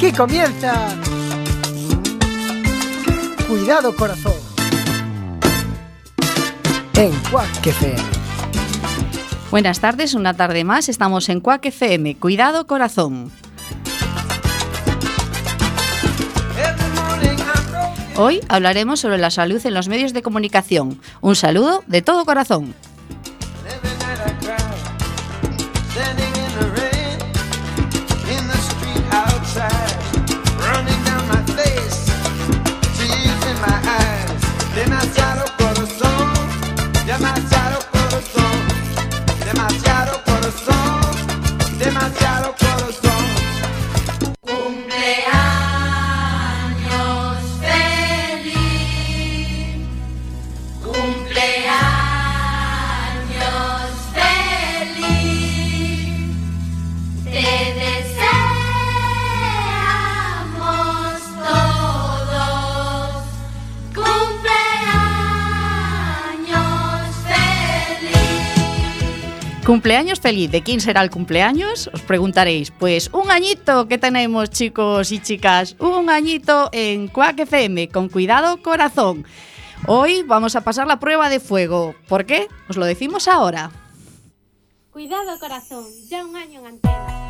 Aquí comienza Cuidado Corazón en Quack FM. Buenas tardes, una tarde más, estamos en Quack FM, Cuidado Corazón. Hoy hablaremos sobre la salud en los medios de comunicación. Un saludo de todo corazón. Demasiado corazón, demasiado corazón, demasiado corazón, demasiado corazón. Cumpleaños feliz, cumpleaños feliz, te deseamos todos. Cumpleaños feliz. ¿De quién será el cumpleaños? Os preguntaréis. Pues un añito que tenemos, chicos y chicas. Un añito en Quack FM con Cuidado Corazón. Hoy vamos a pasar la prueba de fuego. ¿Por qué? Os lo decimos ahora. Cuidado Corazón, ya un año en antena.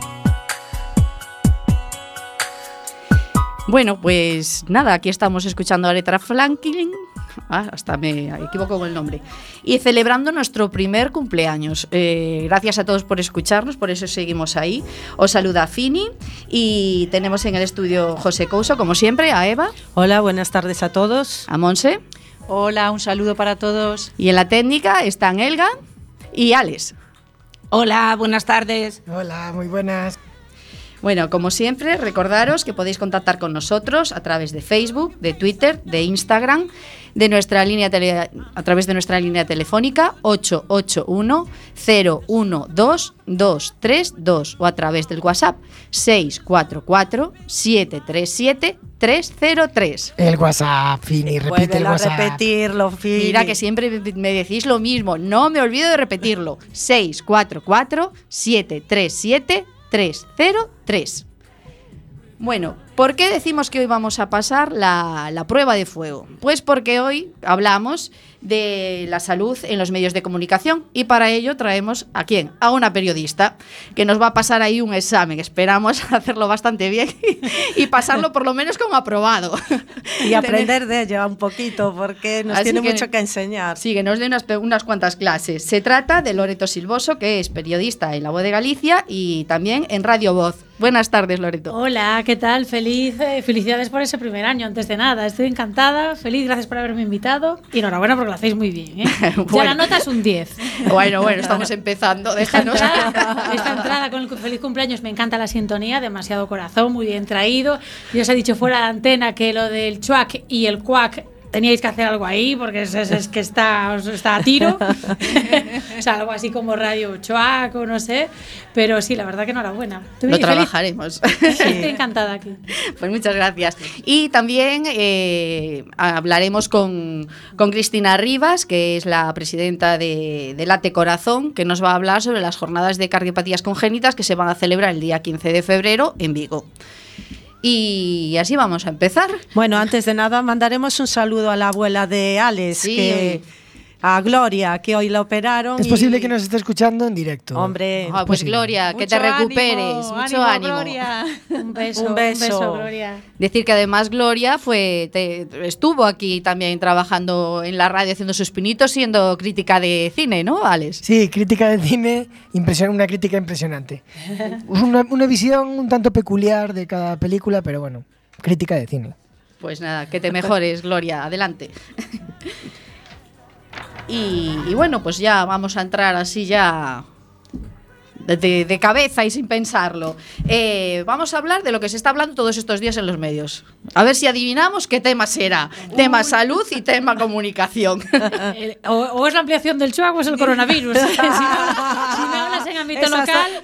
Bueno, pues nada, aquí estamos escuchando a Aretha Franklin. Hasta me equivoco con el nombre. Y celebrando nuestro primer cumpleaños. Gracias a todos por escucharnos, por eso seguimos ahí. Os saluda Fini y tenemos en el estudio José Couso, como siempre, a Eva. Hola, buenas tardes a todos. A Monse. Hola, un saludo para todos. Y en la técnica están Elga y Alex. Hola, buenas tardes. Hola, muy buenas. Bueno, como siempre, recordaros que podéis contactar con nosotros a través de Facebook, de Twitter, de Instagram, de nuestra línea a través de nuestra línea telefónica 881-012-232 o a través del WhatsApp 644-737-303. El WhatsApp, Fini, repite el WhatsApp. Repetirlo, Fini. Mira que siempre me decís lo mismo, no me olvido de repetirlo. 644-737-303. Bueno, ¿por qué decimos que hoy vamos a pasar la prueba de fuego? Pues porque hoy hablamos de la salud en los medios de comunicación y para ello traemos ¿a quién? A una periodista que nos va a pasar ahí un examen. Esperamos hacerlo bastante bien y pasarlo por lo menos como aprobado. Y aprender de ella un poquito porque nos tiene mucho que enseñar. Sí, que nos dé unas cuantas clases. Se trata de Loreto Silvoso, que es periodista en La Voz de Galicia y también en Radio Voz. Buenas tardes, Loreto. Hola, ¿qué tal? Felicidades por ese primer año, antes de nada. Estoy encantada, feliz, gracias por haberme invitado. Y enhorabuena porque lo hacéis muy bien, ¿eh? Bueno. Ya la nota es un 10. Bueno, estamos empezando, déjanos. Esta entrada con el feliz cumpleaños, me encanta la sintonía, demasiado corazón, muy bien traído. Ya os he dicho fuera de antena que lo del chuac y el cuac teníais que hacer algo ahí porque es que está a tiro. O sea, algo así como Radio Chuac o no sé. Pero sí, la verdad que enhorabuena. Lo trabajaremos. Estoy encantada aquí. Pues muchas gracias. Y también hablaremos con Cristina Rivas, que es la presidenta de Late Corazón, que nos va a hablar sobre las jornadas de cardiopatías congénitas que se van a celebrar el día 15 de febrero en Vigo. Y así vamos a empezar. Bueno, antes de nada mandaremos un saludo a la abuela de Alex, sí, a Gloria, que hoy la operaron. Es posible que nos esté escuchando en directo. Hombre, pues Gloria, que te recuperes. Mucho ánimo. Gloria. Un beso, Gloria. Decir que además Gloria estuvo aquí también trabajando en la radio haciendo sus pinitos, siendo crítica de cine, ¿no, Alex? Sí, crítica de cine, una crítica impresionante. Una visión un tanto peculiar de cada película, pero bueno, crítica de cine. Pues nada, que te mejores, Gloria, adelante. Y bueno, pues ya vamos a entrar así ya de cabeza y sin pensarlo. Vamos a hablar de lo que se está hablando todos estos días en los medios. A ver si adivinamos qué tema será. Tema salud y tema comunicación. O es la ampliación del chuac o es el coronavirus. Si me hablas en ámbito local,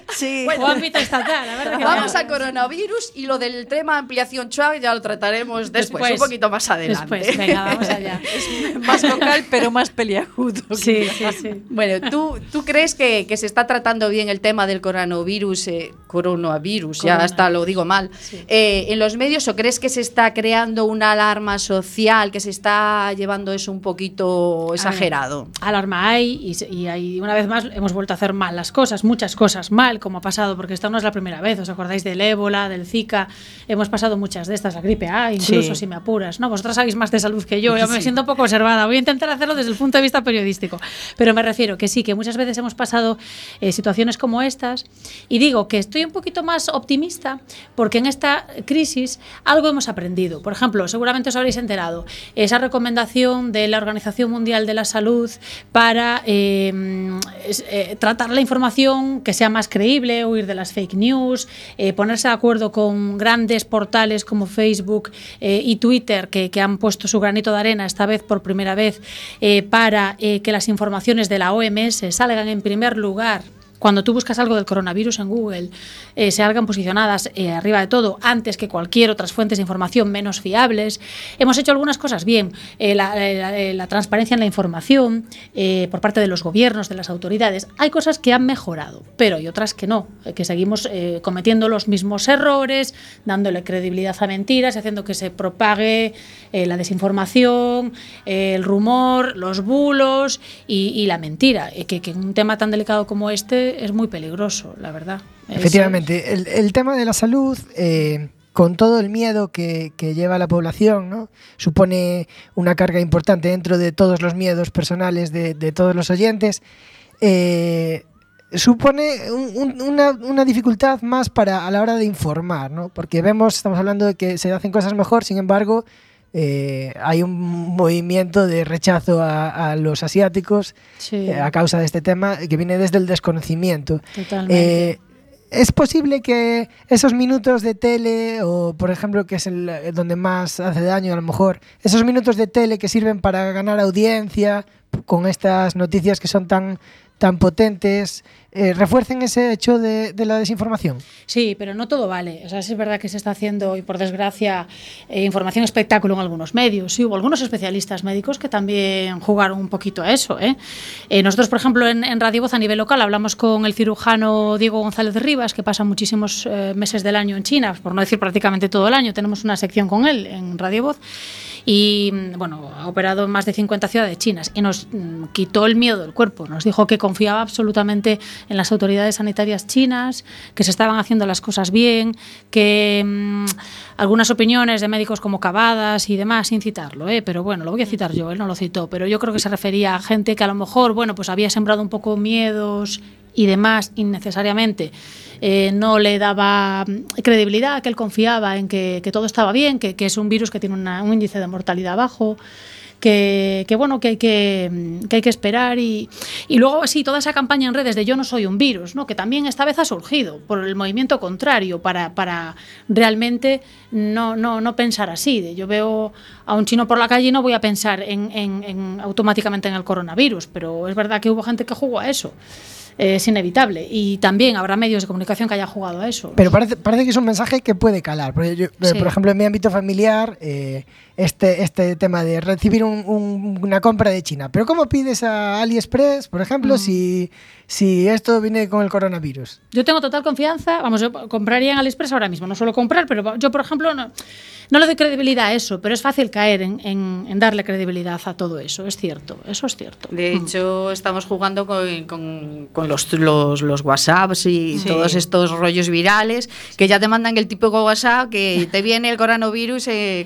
Sí. O ámbito estatal, a ver de qué Vamos va. a coronavirus y lo del tema ampliación Chuac ya lo trataremos después, un poquito más adelante. Después, venga, vamos allá. Más local, pero más peliagudo. Sí, sí, sí. Bueno, ¿tú crees que se está tratando bien el tema del coronavirus, ya hasta lo digo mal, en los medios, o crees que se está creando una alarma social, que se está llevando eso un poquito exagerado? Alarma hay y hay, una vez más hemos vuelto a hacer mal las cosas, muchas cosas mal, como ha pasado, porque esta no es la primera vez. ¿Os acordáis del ébola, del Zika? Hemos pasado muchas de estas, la gripe A, incluso si me apuras. No, vosotras sabéis más de salud que yo me siento un poco observada. Voy a intentar hacerlo desde el punto de vista periodístico, pero me refiero que sí, que muchas veces hemos pasado situaciones como estas, y digo que estoy un poquito más optimista porque en esta crisis algo hemos aprendido. Por ejemplo, seguramente os habréis enterado, esa recomendación de la Organización Mundial de la Salud para tratar la información que sea más creíble, huir de las fake news, ponerse de acuerdo con grandes portales como Facebook y Twitter que han puesto su granito de arena, esta vez por primera vez, para que las informaciones de la OMS salgan en primer lugar. Cuando tú buscas algo del coronavirus en Google, salgan posicionadas arriba de todo, antes que cualquier otras fuentes de información menos fiables. Hemos hecho algunas cosas bien. La transparencia en la información por parte de los gobiernos, de las autoridades. Hay cosas que han mejorado, pero hay otras que no, que seguimos cometiendo los mismos errores, dándole credibilidad a mentiras y haciendo que se propague la desinformación, el rumor, los bulos y la mentira. Que un tema tan delicado como este es muy peligroso, la verdad. Efectivamente, el tema de la salud, con todo el miedo que lleva la población, ¿no? Supone una carga importante dentro de todos los miedos personales de todos los oyentes. Supone una dificultad más a la hora de informar, ¿no? Porque estamos hablando de que se hacen cosas mejor, sin embargo, hay un movimiento de rechazo a los asiáticos a causa de este tema que viene desde el desconocimiento. Totalmente. ¿Es posible que esos minutos de tele, o por ejemplo, que es donde más hace daño a lo mejor, esos minutos de tele que sirven para ganar audiencia con estas noticias que son tan potentes, refuercen ese hecho de la desinformación? Sí, pero no todo vale. O sea, es verdad que se está haciendo, y por desgracia, información espectáculo en algunos medios. Sí, hubo algunos especialistas médicos que también jugaron un poquito a eso. Nosotros, por ejemplo, en Radio Voz a nivel local hablamos con el cirujano Diego González de Rivas, que pasa muchísimos meses del año en China, por no decir prácticamente todo el año. Tenemos una sección con él en Radio Voz. Y bueno, ha operado en más de 50 ciudades chinas y nos quitó el miedo del cuerpo. Nos dijo que confiaba absolutamente en las autoridades sanitarias chinas, que se estaban haciendo las cosas bien, que algunas opiniones de médicos como Cavadas y demás, sin citarlo, pero bueno, lo voy a citar yo, él no lo citó, pero yo creo que se refería a gente que a lo mejor, bueno, pues había sembrado un poco miedos y demás innecesariamente. No le daba credibilidad, que él confiaba en que todo estaba bien, que es un virus que tiene un índice de mortalidad bajo, que bueno, que hay que esperar y luego sí, toda esa campaña en redes de yo no soy un virus, ¿no? Que también esta vez ha surgido por el movimiento contrario para realmente no pensar así, de yo veo a un chino por la calle y no voy a pensar automáticamente en el coronavirus, pero es verdad que hubo gente que jugó a eso. Es inevitable, y también habrá medios de comunicación que hayan jugado a eso. Pero parece que es un mensaje que puede calar. Porque yo, por ejemplo, en mi ámbito familiar, este tema de recibir una compra de China. Pero ¿cómo pides a AliExpress, por ejemplo, si esto viene con el coronavirus? Yo tengo total confianza. Vamos, yo compraría en AliExpress ahora mismo. No suelo comprar, pero yo, por ejemplo, no le doy credibilidad a eso, pero es fácil caer en darle credibilidad a todo eso. Es cierto, eso es cierto. De hecho, estamos jugando con los WhatsApps y todos estos rollos virales que ya te mandan el típico WhatsApp que te viene el coronavirus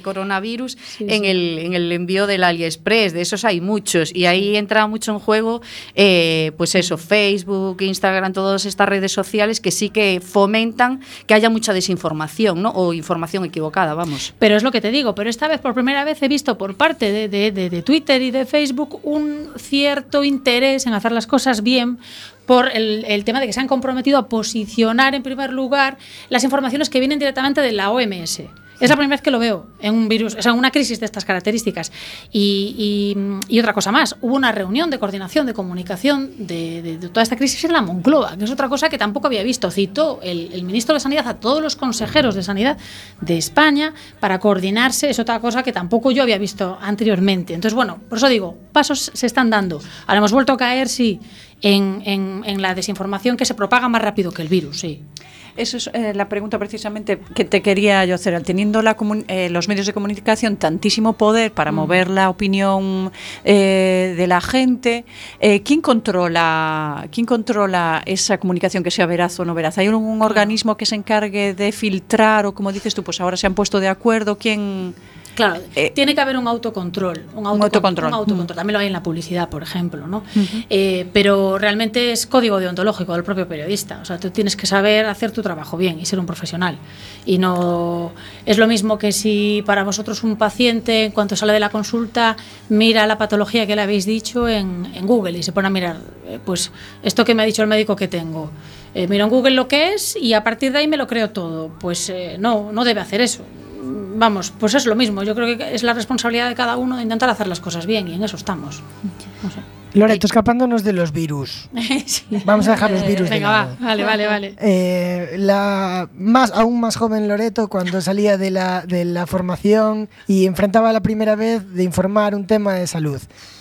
en el envío del AliExpress. De esos hay muchos y ahí entra mucho en juego pues eso, Facebook, Instagram, todas estas redes sociales que sí que fomentan que haya mucha desinformación, ¿no? O información equivocada, vamos. Pero es lo que te digo, pero esta vez por primera vez he visto por parte de Twitter y de Facebook un cierto interés en hacer las cosas bien, por el tema de que se han comprometido a posicionar en primer lugar las informaciones que vienen directamente de la OMS. Es la primera vez que lo veo en un virus, o sea, en una crisis de estas características. Y otra cosa más, hubo una reunión de coordinación, de comunicación de toda esta crisis en la Moncloa, que es otra cosa que tampoco había visto. Citó el ministro de Sanidad a todos los consejeros de Sanidad de España para coordinarse, es otra cosa que tampoco yo había visto anteriormente. Entonces, bueno, por eso digo, pasos se están dando. Ahora hemos vuelto a caer, sí, en la desinformación que se propaga más rápido que el virus, sí. Eso es la pregunta precisamente que te quería yo hacer. Teniendo los medios de comunicación tantísimo poder para mover la opinión de la gente, ¿quién controla esa comunicación, que sea veraz o no veraz? ¿Hay algún organismo que se encargue de filtrar, o como dices tú, pues ahora se han puesto de acuerdo? ¿Quién...? Claro, tiene que haber un autocontrol. Un autocontrol. También lo hay en la publicidad, por ejemplo, ¿no? Pero realmente es código deontológico del propio periodista. O sea, tú tienes que saber hacer tu trabajo bien y ser un profesional. Y no es lo mismo que si para vosotros un paciente, en cuanto sale de la consulta, mira la patología que le habéis dicho en Google y se pone a mirar, pues esto que me ha dicho el médico que tengo. Miro en Google lo que es y a partir de ahí me lo creo todo. Pues no debe hacer eso. Vamos, pues es lo mismo. Yo creo que es la responsabilidad de cada uno de intentar hacer las cosas bien, y en eso estamos. No sé. Loreto, escapándonos de los virus. Sí. Vamos a dejar los virus de venga, lado. va. Vale. Aún más joven Loreto, cuando salía de la formación y enfrentaba la primera vez de informar un tema de salud.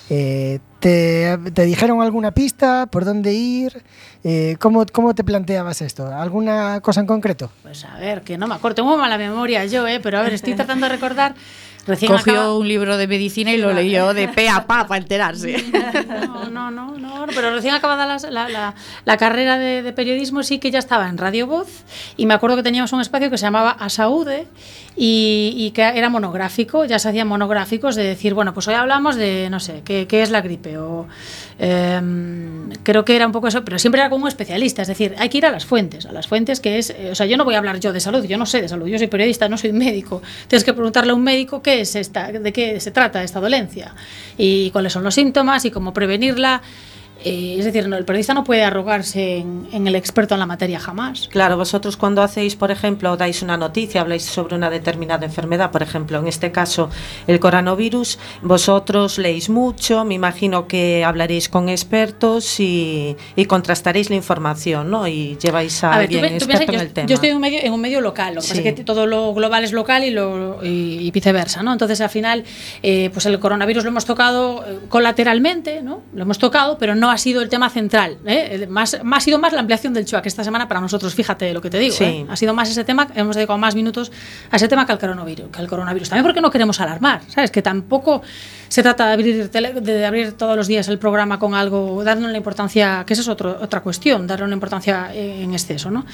¿Te dijeron alguna pista? ¿Por dónde ir? ¿Cómo te planteabas esto? ¿Alguna cosa en concreto? Pues a ver, que no me acuerdo. Tengo mala memoria yo, pero a ver, estoy tratando de recordar. Cogió un libro de medicina y lo leyó de pe a pa para enterarse. No, pero recién acabada la carrera de periodismo, sí que ya estaba en Radio Voz, y me acuerdo que teníamos un espacio que se llamaba A Saúde y que era monográfico. Ya se hacían monográficos de decir, bueno, pues hoy hablamos de, no sé, qué es la gripe, o creo que era un poco eso, pero siempre era como un especialista. Es decir, hay que ir a las fuentes que es, o sea, yo no voy a hablar yo de salud, yo no sé de salud, yo soy periodista, no soy médico. Tienes que preguntarle a un médico de qué se trata esta dolencia y cuáles son los síntomas y cómo prevenirla. Es decir, el periodista no puede arrogarse en el experto en la materia jamás. Claro, vosotros cuando hacéis, por ejemplo, dais una noticia, habláis sobre una determinada enfermedad, por ejemplo, en este caso el coronavirus, vosotros leéis mucho, me imagino que hablaréis con expertos y contrastaréis la información, ¿no? Y lleváis a alguien experto en el tema. Yo estoy en un medio local, lo que pasa es que todo lo global es local y viceversa, ¿no? Entonces, al final, pues el coronavirus lo hemos tocado colateralmente, ¿no? Lo hemos tocado, pero no ha sido el tema central, ha sido más la ampliación del CHUAC esta semana para nosotros, fíjate lo que te digo, sí. Ha sido más ese tema, hemos dedicado más minutos a ese tema que al coronavirus. También porque no queremos alarmar, ¿sabes? Que tampoco se trata de abrir todos los días el programa con algo, darle una importancia, que esa es otra cuestión, darle una importancia en exceso, ¿no?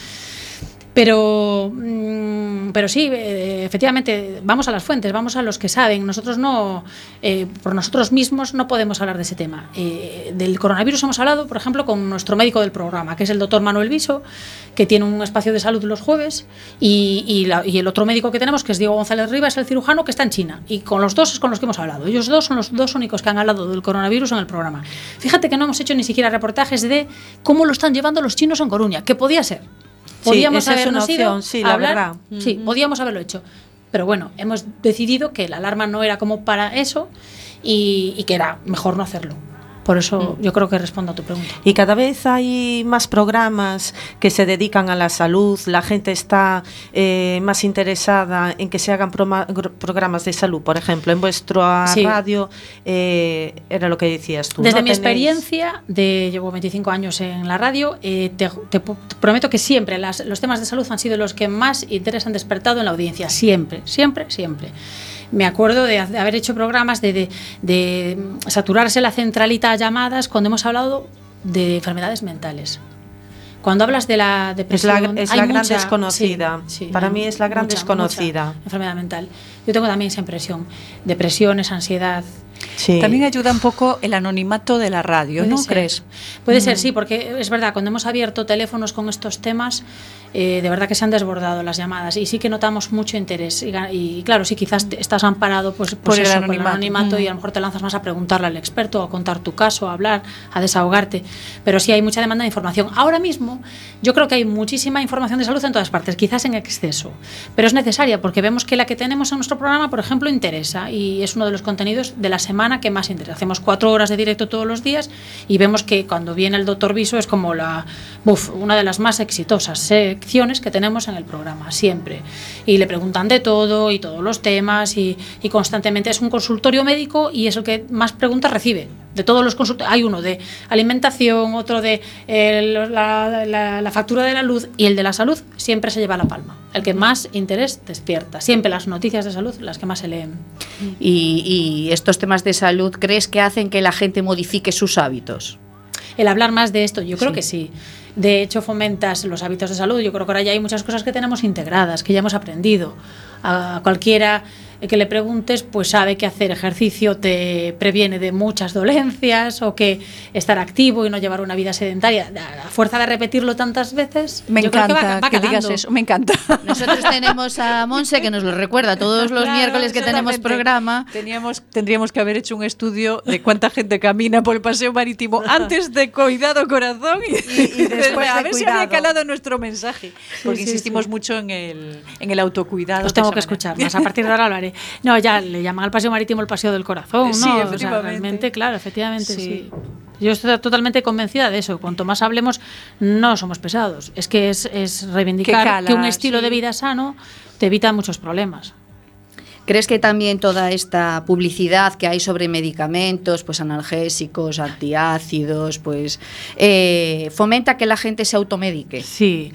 Pero sí, efectivamente, vamos a las fuentes, vamos a los que saben. Nosotros por nosotros mismos no podemos hablar de ese tema. Del coronavirus hemos hablado, por ejemplo, con nuestro médico del programa, que es el doctor Manuel Viso, que tiene un espacio de salud los jueves, y el otro médico que tenemos, que es Diego González Rivas, el cirujano, que está en China. Y con los dos es con los que hemos hablado. Ellos dos son los dos únicos que han hablado del coronavirus en el programa. Fíjate que no hemos hecho ni siquiera reportajes de cómo lo están llevando los chinos en Coruña, que podía ser. Podíamos sí, esa es una opción, sí, la verdad. Sí, podíamos haberlo hecho. Pero bueno, hemos decidido que la alarma no era como para eso y que era mejor no hacerlo. Por eso yo creo que respondo a tu pregunta. Y cada vez hay más programas que se dedican a la salud, la gente está más interesada en que se hagan programas de salud, por ejemplo, en vuestra radio, era lo que decías tú. Desde mi experiencia, llevo 25 años en la radio, te prometo que siempre los temas de salud han sido los que más interés han despertado en la audiencia, siempre. Me acuerdo de haber hecho programas de saturarse la centralita a llamadas cuando hemos hablado de enfermedades mentales. Cuando hablas de la depresión, es la gran desconocida. Sí, para mí es la gran desconocida. Mucha enfermedad mental. Yo tengo también esa impresión. Depresiones, ansiedad. Sí. También ayuda un poco el anonimato de la radio, ¿no crees? Puede ser, sí, porque es verdad, cuando hemos abierto teléfonos con estos temas, de verdad que se han desbordado las llamadas y sí que notamos mucho interés. Y claro, sí, quizás estás amparado pues Por el eso, anonimato. por el anonimato y a lo mejor te lanzas más a preguntarle al experto, a contar tu caso, a hablar, a desahogarte. Pero sí hay mucha demanda de información. Ahora mismo yo creo que hay muchísima información de salud en todas partes, quizás en exceso, pero es necesaria porque vemos que la que tenemos en nuestro programa, por ejemplo, interesa y es uno de los contenidos de la semana que más interesa. Hacemos 4 horas de directo todos los días y vemos que cuando viene el doctor Viso es como una de las más exitosas secciones que tenemos en el programa, siempre. Y le preguntan de todo y todos los temas y constantemente es un consultorio médico y es el que más preguntas recibe. De todos los consultorios, hay uno de alimentación, otro de la factura de la luz y el de la salud siempre se lleva la palma. El que más interés despierta. Siempre las noticias de salud, las que más se leen. Y estos temas de salud, ¿crees que hacen que la gente modifique sus hábitos? El hablar más de esto, yo creo que sí. De hecho, fomentas los hábitos de salud. Yo creo que ahora ya hay muchas cosas que tenemos integradas, que ya hemos aprendido. A cualquiera que le preguntes, pues sabe que hacer ejercicio te previene de muchas dolencias o que estar activo y no llevar una vida sedentaria. A fuerza de repetirlo tantas veces, Me yo creo encanta va que digas calando. eso, me encanta. Nosotros tenemos a Monse que nos lo recuerda todos los Claro, miércoles que tenemos exactamente. programa. Tendríamos que haber hecho un estudio de cuánta gente camina por el paseo marítimo antes de Cuidado Corazón y después a de ver si había Cuidado. calado nuestro mensaje, porque insistimos mucho en el autocuidado. Os de tengo esa que manera. escuchar más. A partir de ahora hablaré. No, ya le llaman al paseo marítimo el paseo del corazón, ¿no? Sí, O sea, efectivamente. realmente, claro, efectivamente, Sí. sí. Yo estoy totalmente convencida de eso. Cuanto más hablemos, no somos pesados. Es que es reivindicar Que cala, que un estilo sí. de vida sano te evita muchos problemas. ¿Crees que también toda esta publicidad que hay sobre medicamentos, pues analgésicos, antiácidos, pues fomenta que la gente se automedique? Sí.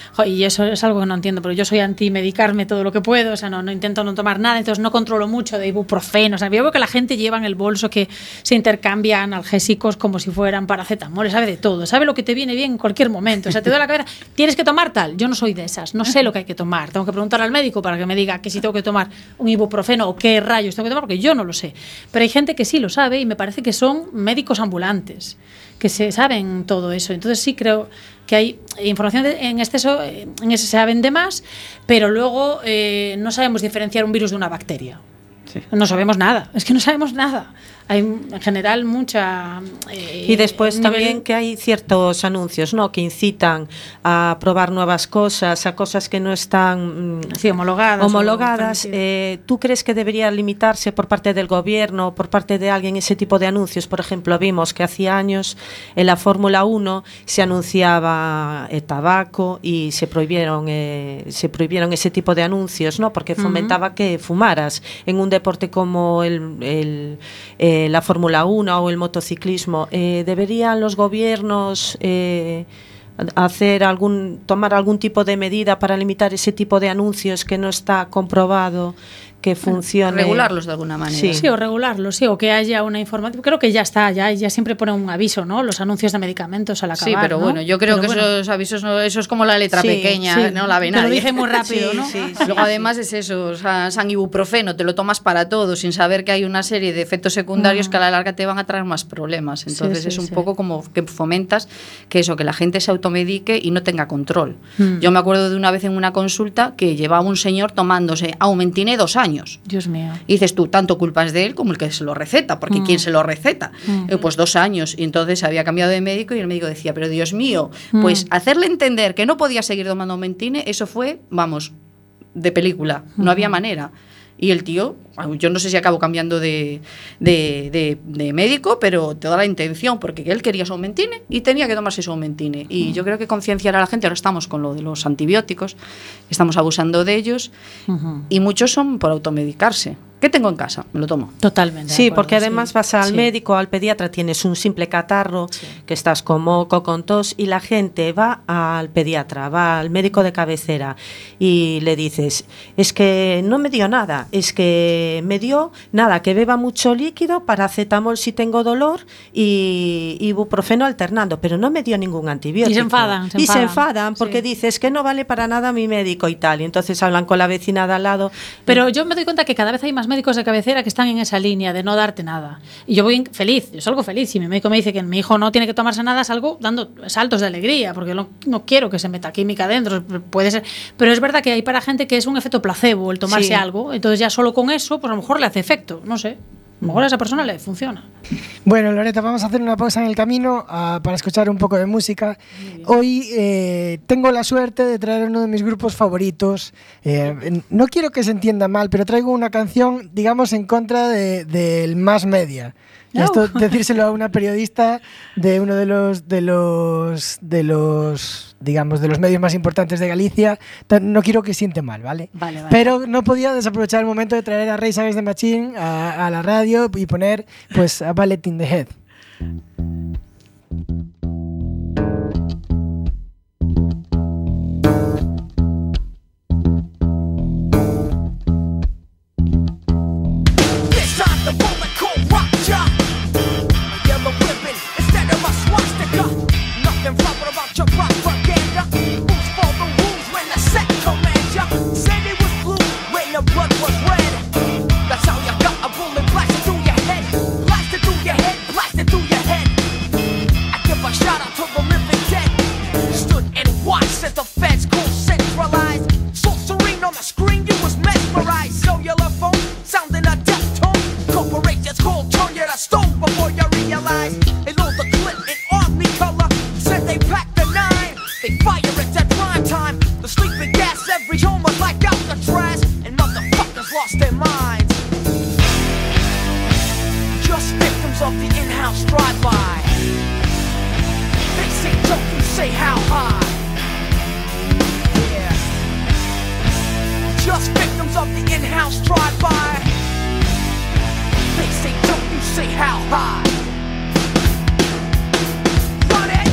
Y eso es algo que no entiendo, pero yo soy anti-medicarme todo lo que puedo, o sea, no intento no tomar nada, entonces no controlo mucho de ibuprofeno, o sea, yo veo que la gente lleva en el bolso que se intercambia analgésicos como si fueran paracetamol, sabe de todo, sabe lo que te viene bien en cualquier momento, o sea, te duele la cabeza, tienes que tomar tal, yo no soy de esas, no sé lo que hay que tomar, tengo que preguntar al médico para que me diga que si tengo que tomar un ibuprofeno o qué rayos tengo que tomar, porque yo no lo sé, pero hay gente que sí lo sabe y me parece que son médicos ambulantes, que se saben todo eso, entonces sí creo que hay información en exceso, en ese se saben de más, pero luego no sabemos diferenciar un virus de una bacteria. Sí. No sabemos nada, es que no sabemos nada. Hay en general mucha... y después también que hay ciertos anuncios, ¿no?, que incitan a probar nuevas cosas, a cosas que no están sí, homologadas. ¿Tú crees que debería limitarse por parte del gobierno, por parte de alguien, ese tipo de anuncios? Por ejemplo, vimos que hacía años en la Fórmula 1 se anunciaba el tabaco y se prohibieron ese tipo de anuncios, ¿no?, porque fomentaba que fumaras. En un deporte como la Fórmula 1 o el motociclismo, ¿deberían los gobiernos tomar algún tipo de medida para limitar ese tipo de anuncios que no está comprobado que funcione? Regularlos de alguna manera. Sí, o regularlos, sí, o que haya una información. Creo que ya está, ya siempre pone un aviso, ¿no? Los anuncios de medicamentos al acabar. Sí, pero ¿no? bueno, yo creo que esos avisos, eso es como la letra pequeña, no la ve nadie. Te lo dije muy rápido, ¿no? Luego además es eso, o sea, San ibuprofeno, te lo tomas para todo, sin saber que hay una serie de efectos secundarios que a la larga te van a traer más problemas. Entonces es un poco como que fomentas que eso, que la gente se automedique y no tenga control. Yo me acuerdo de una vez en una consulta que llevaba un señor tomándose Aumentine 2 años. Dios mío. Y dices tú, tanto culpa es de él como el que se lo receta, porque ¿quién se lo receta? Pues 2 años. Y entonces había cambiado de médico y el médico decía, pero Dios mío, pues hacerle entender que no podía seguir tomando Aumentine, eso fue, vamos, de película. No había manera. Y el tío, yo no sé si acabó cambiando de médico, pero toda la intención, porque él quería su Aumentine y tenía que tomarse su Aumentine. Y yo creo que concienciar a la gente, ahora estamos con lo de los antibióticos, estamos abusando de ellos y muchos son por automedicarse. ¿Qué tengo en casa? Me lo tomo. Totalmente. de Sí, acuerdo, porque además sí. vas al Sí. médico, al pediatra, tienes un simple catarro, que estás con moco, con tos, y la gente va al pediatra, va al médico de cabecera y le dices, es que no me dio nada, es que me dio nada, que beba mucho líquido, paracetamol si tengo dolor y ibuprofeno alternando, pero no me dio ningún antibiótico. Y se enfadan, se Y se enfadan. enfadan porque Sí. dices que no vale para nada mi médico y tal, y entonces hablan con la vecina de al lado. Pero yo me doy cuenta que cada vez hay más médicos de cabecera que están en esa línea de no darte nada. Y yo voy feliz, yo salgo feliz. Si mi médico me dice que mi hijo no tiene que tomarse nada, salgo dando saltos de alegría, porque no quiero que se meta química dentro. Puede ser. Pero es verdad que hay para gente que es un efecto placebo el tomarse Sí. algo. Entonces ya solo con eso, pues a lo mejor le hace efecto. No sé. A lo mejor a esa persona le funciona. Bueno, Loreta, vamos a hacer una pausa en el camino para escuchar un poco de música. Hoy tengo la suerte de traer uno de mis grupos favoritos. No quiero que se entienda mal, pero traigo una canción, digamos, en contra del mass media. Y No. esto decírselo a una periodista de uno de los digamos, de los medios más importantes de Galicia, no quiero que siente mal, ¿vale? Vale, vale. Pero no podía desaprovechar el momento de traer a Rage Against the Machine a la radio y poner pues a Bullet in the Head. This time the bullet cold rock ya. A yellow ribbon instead of a swastika. Nothing proper about your propaganda. Who's for the rules when the set commands ya? Said it was blue when the blood was red. That's how you got a bullet blasted through your head. Blasted through your head, blasted through your head. I give a shout out to the living dead. Stood and watched as the feds cool centralized. So serene on the screen, you was mesmerized. Cellular phone sounding a death tone. Corporations called turn you to stone before you realize. They load the clip in army color. Said they packed the 9. They fire it at prime time. The sleeping gas every home was like Alcatraz. And motherfuckers lost their minds. Just victims of the in-house drive-by. They say don't you say how high. Yeah. Just victims of the in-house drive-by. They say don't you say how high. Run it.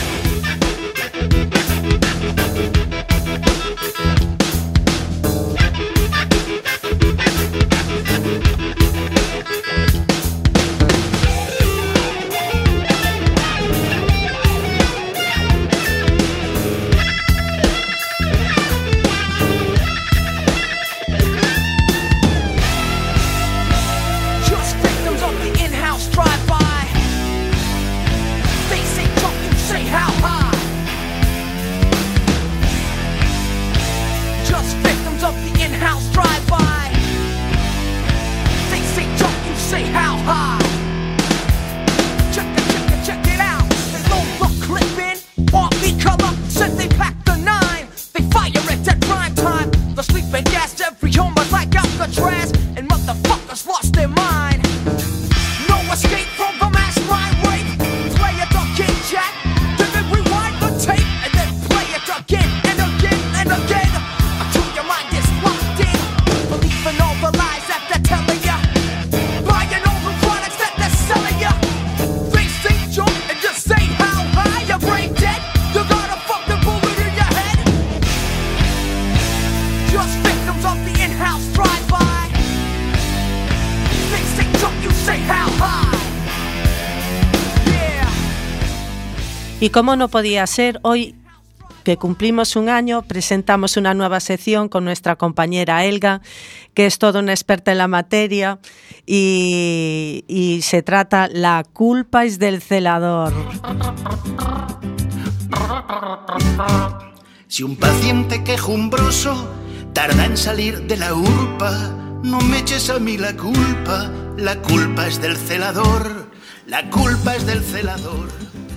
Just victims of the in-house drive-by. They say don't you say how high. Just victims of the in-house drive-by. They say don't you say how high. Check it out. They load the clip in army color. Said they packed the 9. They fire it at prime time. The sleeping gas every home was like Alcatraz. And motherfuckers lost their mind. No escape from the mass mind rape. Play it again, Jack. Then they rewind the tape and then play it again and again and again until your mind is locked in. Believing all the lies that they're telling ya. Buying all the products that they're selling ya. They say jump and just say how high. Your brain dead. You got a fucking bullet in your head. Just victims of the in-house drive-by. They say don't you say how high. Yeah. Y como no podía ser, hoy que cumplimos un año, presentamos una nueva sección con nuestra compañera Elga, que es toda una experta en la materia, y se trata La culpa es del celador. Si un paciente quejumbroso tarda en salir de la urpa, no me eches a mí la culpa es del celador, la culpa es del celador.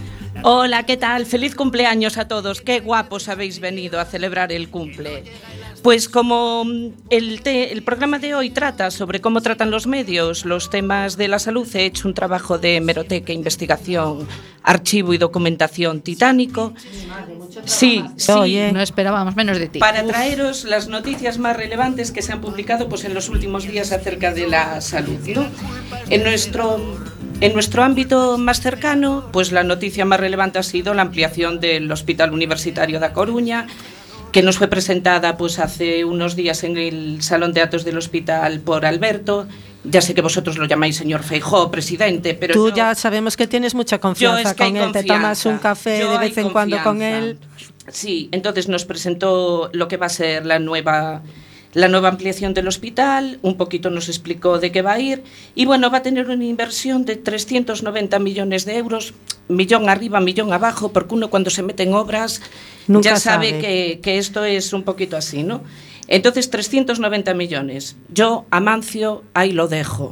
Hola, ¿qué tal? Feliz cumpleaños a todos. Qué guapos habéis venido a celebrar el cumple. Pues como el programa de hoy trata sobre cómo tratan los medios los temas de la salud, he hecho un trabajo de hemeroteca, investigación, archivo y documentación titánico. Sí, Oye, no esperábamos menos de ti. Para traeros las noticias más relevantes que se han publicado pues, en los últimos días acerca de la salud, ¿no? En nuestro ámbito más cercano, pues la noticia más relevante ha sido la ampliación del Hospital Universitario da Coruña, que nos fue presentada pues hace unos días en el Salón de Actos del Hospital por Alberto. Ya sé que vosotros lo llamáis señor Feijóo, presidente, pero tú ya sabemos que tienes mucha confianza con él, te tomas un café de vez en cuando con él. Sí, entonces nos presentó lo que va a ser la nueva ampliación del hospital, un poquito nos explicó de qué va a ir, y bueno, va a tener una inversión de 390 millones de euros, millón arriba, millón abajo, porque uno cuando se mete en obras nunca ya sabe que esto es un poquito así, ¿no? Entonces, 390 millones. Yo, Amancio, ahí lo dejo.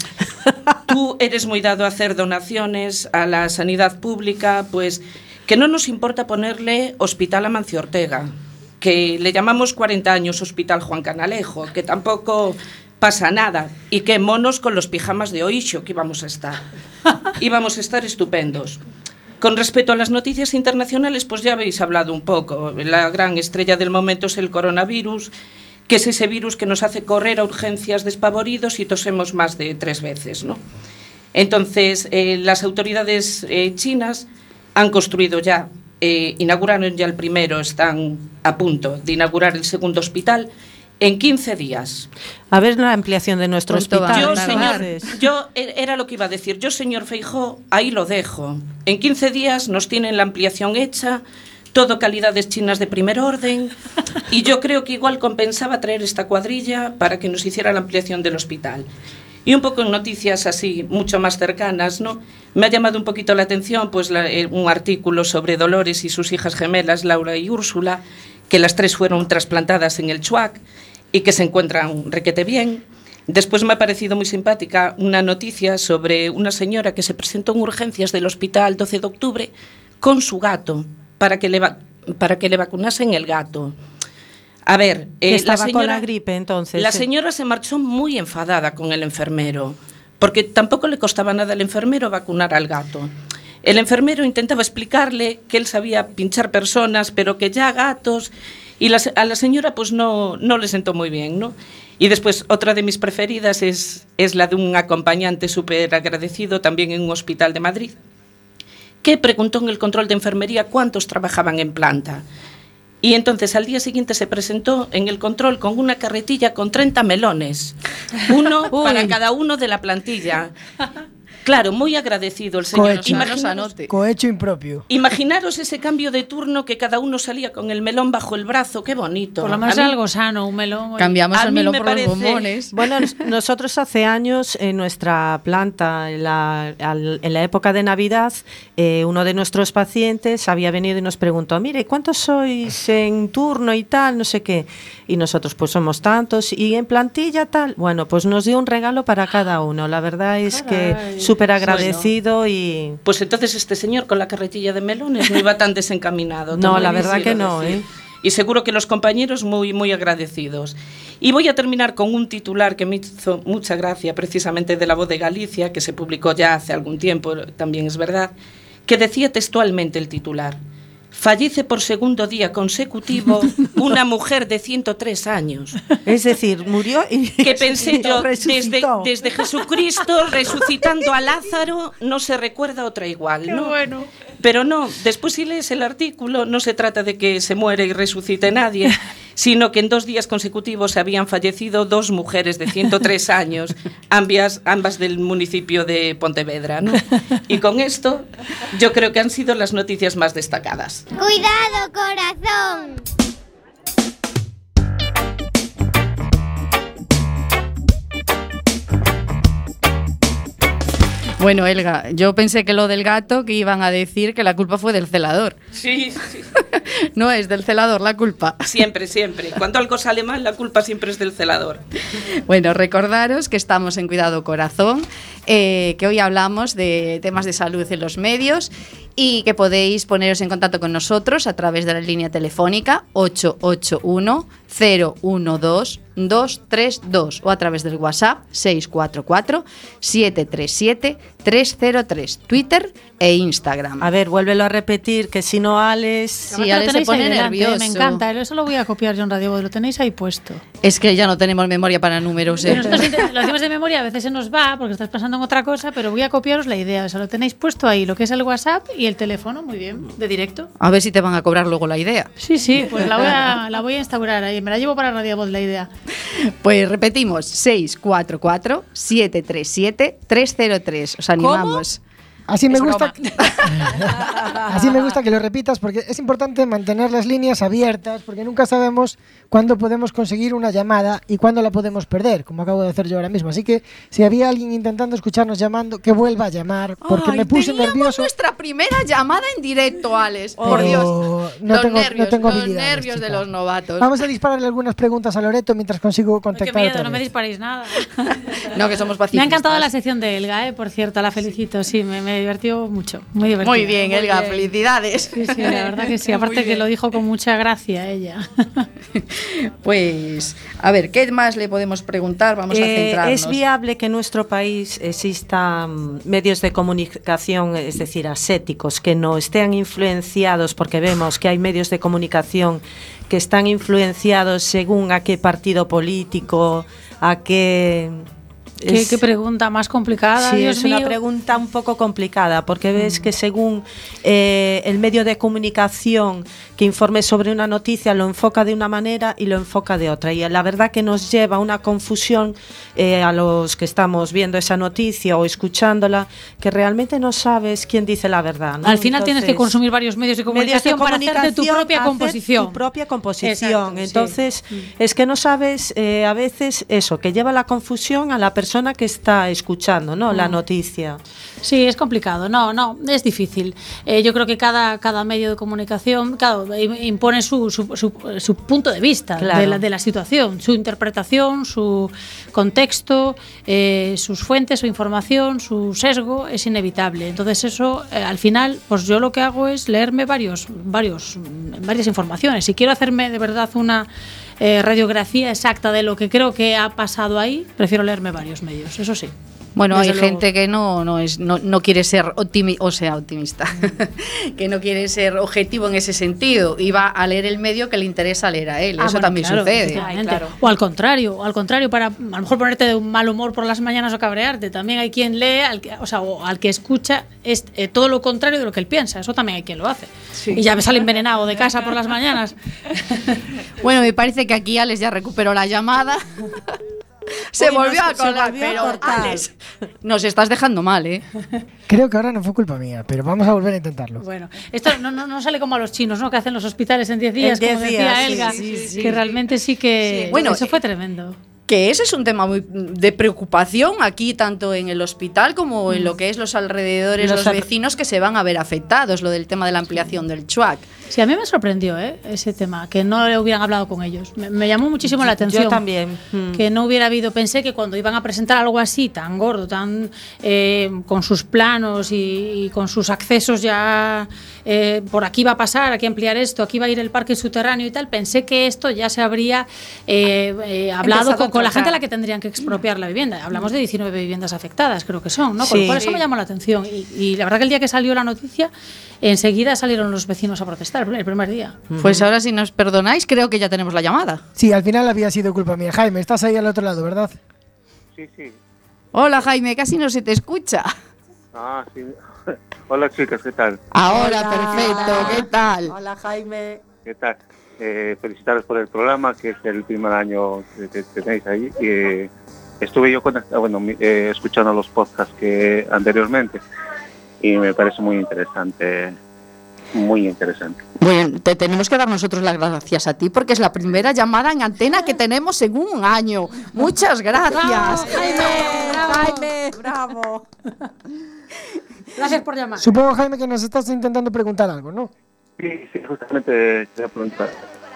Tú eres muy dado a hacer donaciones a la sanidad pública, pues que no nos importa ponerle Hospital Amancio Ortega, que le llamamos 40 años Hospital Juan Canalejo, que tampoco pasa nada, y que monos con los pijamas de Oixo que íbamos a estar. Íbamos a estar estupendos. Con respecto a las noticias internacionales, pues ya habéis hablado un poco. La gran estrella del momento es el coronavirus, que es ese virus que nos hace correr a urgencias despavoridos y tosemos más de 3 veces, ¿no? Entonces, las autoridades chinas han construido ya, inauguraron ya el primero, están a punto de inaugurar el segundo hospital en 15 días. A ver la ampliación de nuestro hospital. Yo, era lo que iba a decir. Yo, señor Feijóo, ahí lo dejo. En 15 días nos tienen la ampliación hecha, todo calidades chinas de primer orden, y yo creo que igual compensaba traer esta cuadrilla para que nos hiciera la ampliación del hospital. Y un poco en noticias así, mucho más cercanas, ¿no? Me ha llamado un poquito la atención pues un artículo sobre Dolores y sus hijas gemelas, Laura y Úrsula, que las 3 fueron trasplantadas en el Chuac y que se encuentran requete bien. Después me ha parecido muy simpática una noticia sobre una señora que se presentó en urgencias del hospital 12 de octubre con su gato para que le vacunasen el gato. A ver, estaba la señora, con la gripe entonces. La señora se marchó muy enfadada con el enfermero, porque tampoco le costaba nada al enfermero vacunar al gato. El enfermero intentaba explicarle que él sabía pinchar personas, pero que ya gatos, y a la señora pues no le sentó muy bien, ¿no? Y después otra de mis preferidas es la de un acompañante súper agradecido también en un hospital de Madrid, que preguntó en el control de enfermería cuántos trabajaban en planta. Y entonces al día siguiente se presentó en el control con una carretilla con 30 melones, uno para cada uno de la plantilla. Claro, muy agradecido el señor. Cohecho impropio. Imaginaros ese cambio de turno que cada uno salía con el melón bajo el brazo, qué bonito. Por lo menos algo sano, un melón. Oye. Cambiamos el melón por los bombones. Bueno, nosotros hace años en nuestra planta, en la época de Navidad, uno de nuestros pacientes había venido y nos preguntó, mire, ¿cuántos sois en turno y tal? No sé qué. Y nosotros pues somos tantos y en plantilla tal. Bueno, pues nos dio un regalo para cada uno. La verdad es que súper agradecido. Bueno, y pues entonces este señor con la carretilla de melones no iba tan desencaminado. No, la verdad que no, Y seguro que los compañeros muy, muy agradecidos. Y voy a terminar con un titular que me hizo mucha gracia, precisamente de La Voz de Galicia, que se publicó ya hace algún tiempo, también es verdad, que decía textualmente el titular: fallece por segundo día consecutivo una mujer de 103 años. Es decir, murió y que pensé yo, desde Jesucristo resucitando a Lázaro, no se recuerda otra igual, ¿no? Qué bueno. Pero no, después si lees el artículo, no se trata de que se muere y resucite nadie, sino que en 2 días consecutivos habían fallecido 2 mujeres de 103 años, ambas del municipio de Pontevedra, ¿no? Y con esto, yo creo que han sido las noticias más destacadas. ¡Cuidado, corazón! Bueno, Elga, yo pensé que lo del gato, que iban a decir que la culpa fue del celador. Sí. No es del celador la culpa. Siempre. Cuando algo sale mal, la culpa siempre es del celador. Bueno, recordaros que estamos en Cuidado Corazón, que hoy hablamos de temas de salud en los medios y que podéis poneros en contacto con nosotros a través de la línea telefónica 881 012 232 o a través del WhatsApp 644 737 303, Twitter e Instagram. A ver, vuélvelo a repetir, que si no, Alex... Sí, Alex se pone nervioso. Me encanta, eso lo voy a copiar yo en Radio Voz, lo tenéis ahí puesto. Es que ya no tenemos memoria para números. Nosotros lo hacemos de memoria, a veces se nos va porque estás pensando en otra cosa, pero voy a copiaros la idea. O sea, lo tenéis puesto ahí, lo que es el WhatsApp y el teléfono, muy bien, de directo. A ver si te van a cobrar luego la idea. Sí, pues la voy a instaurar ahí. Me la llevo para Radio Voz la idea. Pues repetimos, 644 737 303. Os animamos. Así me gusta. Así me gusta que lo repitas, porque es importante mantener las líneas abiertas, porque nunca sabemos cuándo podemos conseguir una llamada y cuándo la podemos perder, como acabo de hacer yo ahora mismo. Así que si había alguien intentando escucharnos llamando, que vuelva a llamar, porque me puse nervioso. Nuestra primera llamada en directo, Alex. Por Dios. No tengo los habilidades, nervios chica. de los novatos. Vamos a dispararle algunas preguntas a Loreto mientras consigo contactar Qué miedo, otra no me vez. disparéis nada. No, que somos pacifistas. Me ha encantado la sección de Elga, por cierto, la felicito. Sí, me divirtió mucho. Muy divertido. Muy bien, Elga, felicidades. Sí, la verdad que sí. Aparte que lo dijo con mucha gracia ella. Pues, a ver, ¿qué más le podemos preguntar? Vamos a centrarnos. ¿Es viable que en nuestro país existan medios de comunicación, es decir, ascéticos, que no estén influenciados, porque vemos que hay medios de comunicación que están influenciados según a qué partido político, a qué... ¿Qué pregunta más complicada? Sí, Dios es mío. una pregunta un poco complicada, porque ves que según el medio de comunicación que informe sobre una noticia lo enfoca de una manera y lo enfoca de otra, y la verdad que nos lleva a una confusión a los que estamos viendo esa noticia o escuchándola, que realmente no sabes quién dice la verdad, ¿no? Al final tienes que consumir varios medios de comunicación para hacerte tu propia composición. Tu propia composición. Exacto, Entonces, sí. es que no sabes a veces eso, que lleva la confusión a la persona que está escuchando, ¿no? La noticia. Sí, es complicado. No, es difícil. Yo creo que cada medio de comunicación, claro, impone su punto de vista, claro, de la situación, su interpretación, su contexto, sus fuentes, su información, su sesgo, es inevitable. Entonces eso, al final, pues yo lo que hago es leerme varias informaciones. Si quiero hacerme de verdad una radiografía exacta de lo que creo que ha pasado ahí, prefiero leerme varios medios, eso sí. Bueno, Desde hay luego. gente que no quiere ser optimista, que no quiere ser objetivo en ese sentido y va a leer el medio que le interesa leer a él. Eso Bueno, también claro, sucede. efectivamente. Claro. O al contrario, para a lo mejor ponerte de un mal humor por las mañanas o cabrearte. También hay quien lee, o al que escucha es todo lo contrario de lo que él piensa. Eso también hay quien lo hace. Sí. Y ya me sale envenenado de casa por las mañanas. Bueno, me parece que aquí Alex ya recuperó la llamada. Se volvió a colar, pero Alex, nos estás dejando mal, ¿eh? Creo que ahora no fue culpa mía, pero vamos a volver a intentarlo. Bueno, esto no sale como a los chinos, ¿no? Que hacen los hospitales en 10 días, En 10 como decía días, Elga, sí. que realmente sí que... Sí. Bueno, eso fue tremendo. Que ese es un tema muy de preocupación aquí, tanto en el hospital como en lo que es los alrededores, los vecinos que se van a ver afectados, lo del tema de la ampliación del CHUAC. Sí, a mí me sorprendió ese tema, que no le hubieran hablado con ellos. Me llamó muchísimo la atención. Yo también. Que no hubiera habido, pensé que cuando iban a presentar algo así, tan gordo, tan con sus planos y con sus accesos ya, por aquí va a pasar, aquí ampliar esto, aquí va a ir el parque subterráneo y tal, pensé que esto ya se habría hablado con la gente a la que tendrían que expropiar la vivienda. Hablamos de 19 viviendas afectadas, creo que son, ¿no? Con lo cual eso me llamó la atención. Y la verdad que el día que salió la noticia, enseguida salieron los vecinos a protestar, el primer día. Pues ahora, si nos perdonáis, creo que ya tenemos la llamada. Sí, al final había sido culpa mía. Jaime, estás ahí al otro lado, ¿verdad? Sí. Hola, Jaime, casi no se te escucha. Ah, sí. Hola, chicas, ¿qué tal? Ahora, perfecto, ¿qué tal? Hola, Jaime. ¿Qué tal? Felicitaros por el programa, que es el primer año que tenéis ahí. Estuve yo escuchando los podcasts que anteriormente y me parece muy interesante. Muy interesante. Bueno, te tenemos que dar nosotros las gracias a ti porque es la primera llamada en antena que tenemos en un año. Muchas gracias. Jaime, bravo. Gracias por llamar. Supongo, Jaime, que nos estás intentando preguntar algo, ¿no? Sí, justamente quería preguntar.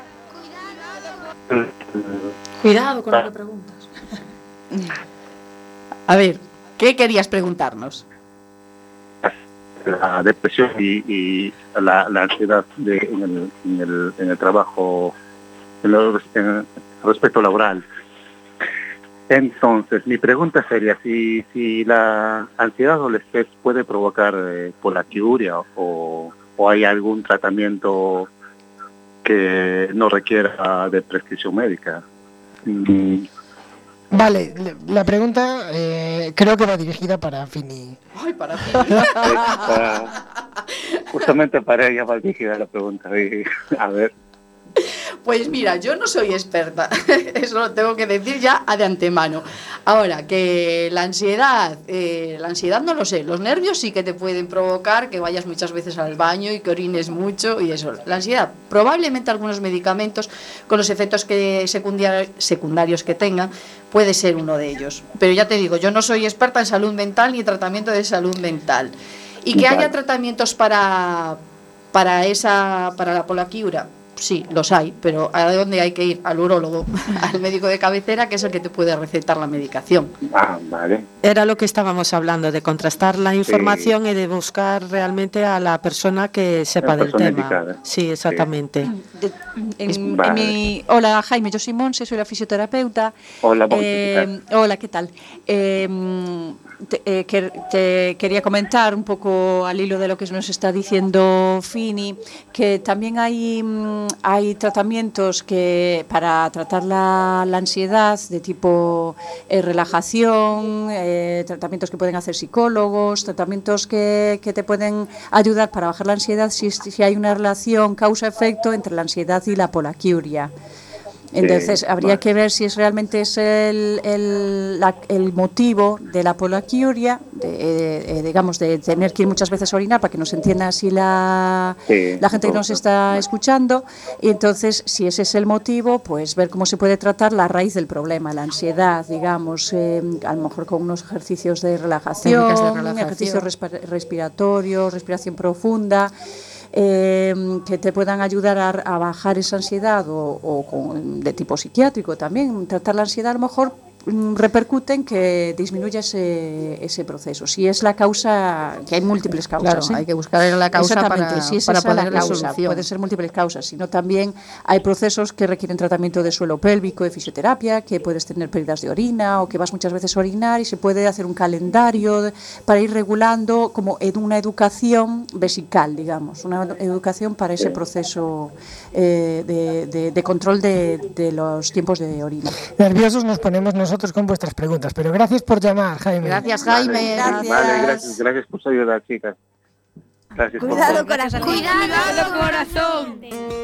Cuidado con lo que preguntas. A ver, ¿qué querías preguntarnos? la depresión y la ansiedad en el trabajo, en el respecto laboral. Entonces, mi pregunta sería si la ansiedad o el estrés puede provocar poliaquiuria o hay algún tratamiento que no requiera de prescripción médica. Vale, la pregunta creo que va dirigida para Fini. Ay, para Fini. Justamente para ella va dirigida la pregunta. A ver. Pues mira, yo no soy experta, eso lo tengo que decir ya de antemano. Ahora, que la ansiedad no lo sé, los nervios sí que te pueden provocar que vayas muchas veces al baño y que orines mucho y eso. La ansiedad, probablemente algunos medicamentos con los efectos secundarios que tengan, puede ser uno de ellos. Pero ya te digo, yo no soy experta en salud mental ni tratamiento de salud mental. Y que haya tratamientos para la poliaquiuria. Sí, los hay, pero ¿a dónde hay que ir? Al urólogo, al médico de cabecera, que es el que te puede recetar la medicación. Vale. Era lo que estábamos hablando, de contrastar la información y de buscar realmente a la persona que sepa del tema. Indicada. Sí, exactamente. Hola, Jaime, yo soy Monse, soy la fisioterapeuta. Hola, Monse. Hola, ¿qué tal? Te quería comentar un poco al hilo de lo que nos está diciendo Fini, que también hay tratamientos que para tratar la ansiedad de tipo relajación, tratamientos que pueden hacer psicólogos, tratamientos que te pueden ayudar para bajar la ansiedad si hay una relación causa-efecto entre la ansiedad y la poliaquiuria. Entonces habría que ver si realmente es el motivo de la poliaquiuria, digamos, de tener que ir muchas veces a orinar, para que nos entienda así la gente que nos está escuchando. Y entonces, si ese es el motivo, pues ver cómo se puede tratar la raíz del problema, la ansiedad, digamos, a lo mejor con unos ejercicios de relajación, ejercicios respiratorios, respiración profunda. Que te puedan ayudar a bajar esa ansiedad o de tipo psiquiátrico también. Tratar la ansiedad a lo mejor repercute en que disminuya ese proceso. Si es la causa, que hay múltiples causas. Claro, hay que buscar la causa para poder la solución. Puede ser múltiples causas, sino también hay procesos que requieren tratamiento de suelo pélvico, de fisioterapia, que puedes tener pérdidas de orina o que vas muchas veces a orinar y se puede hacer un calendario para ir regulando como una educación vesical, digamos, una educación para ese proceso de control de los tiempos de orina. Nerviosos nos ponemos nosotros con vuestras preguntas, pero gracias por llamar, Jaime. Gracias, Jaime. Gracias por su ayuda, chicas. Gracias. Cuidado, corazón. Cuidado, corazón.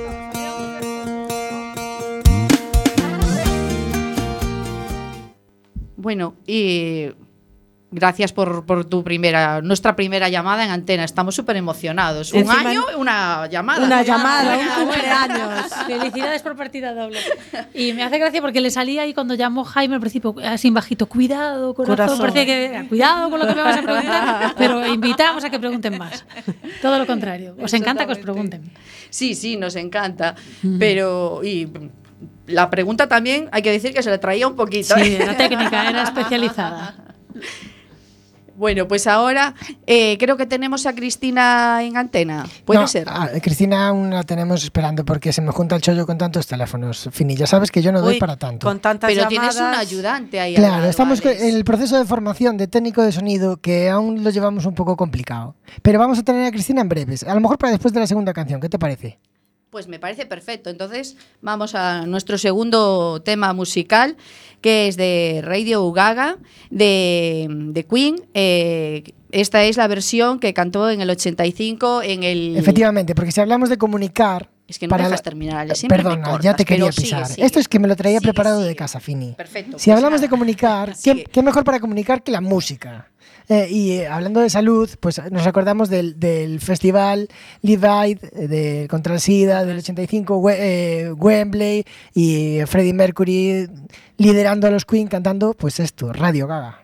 Bueno, y gracias por nuestra primera llamada en antena. Estamos súper emocionados. Un año, una llamada. Una llamada, un cumpleaños. Felicidades por partida doble. Y me hace gracia porque le salía ahí cuando llamó Jaime al principio, así bajito, cuidado, corazón. Parecía que, cuidado con lo que me vas a preguntar, pero invitamos a que pregunten más. Todo lo contrario. Os encanta que os pregunten. Sí, nos encanta. Pero... la pregunta también, hay que decir que se le traía un poquito. Sí, la técnica era especializada. Bueno, pues ahora creo que tenemos a Cristina en antena. ¿Puede ser? Cristina aún la tenemos esperando porque se me junta el chollo con tantos teléfonos. Fini, ya sabes que yo no doy para tanto. Con tantas Pero llamadas. Tienes un ayudante ahí. Claro, estamos en el proceso de formación de técnico de sonido que aún lo llevamos un poco complicado. Pero vamos a tener a Cristina en breves. A lo mejor para después de la segunda canción. ¿Qué te parece? Pues me parece perfecto. Entonces vamos a nuestro segundo tema musical, que es de Radio Gaga, de Queen. Esta es la versión que cantó en el 85 en el... Efectivamente, porque si hablamos de comunicar... Es que no dejas terminar. Perdona, ya te quería pisar. Sigue. Esto es que me lo traía preparado de casa, Fini. Perfecto. Si hablamos de comunicar, ¿qué mejor para comunicar que la música? Hablando de salud, pues nos acordamos del festival Live Aid contra el SIDA del 85, Wembley, y Freddie Mercury liderando a los Queen cantando, pues esto, Radio Gaga.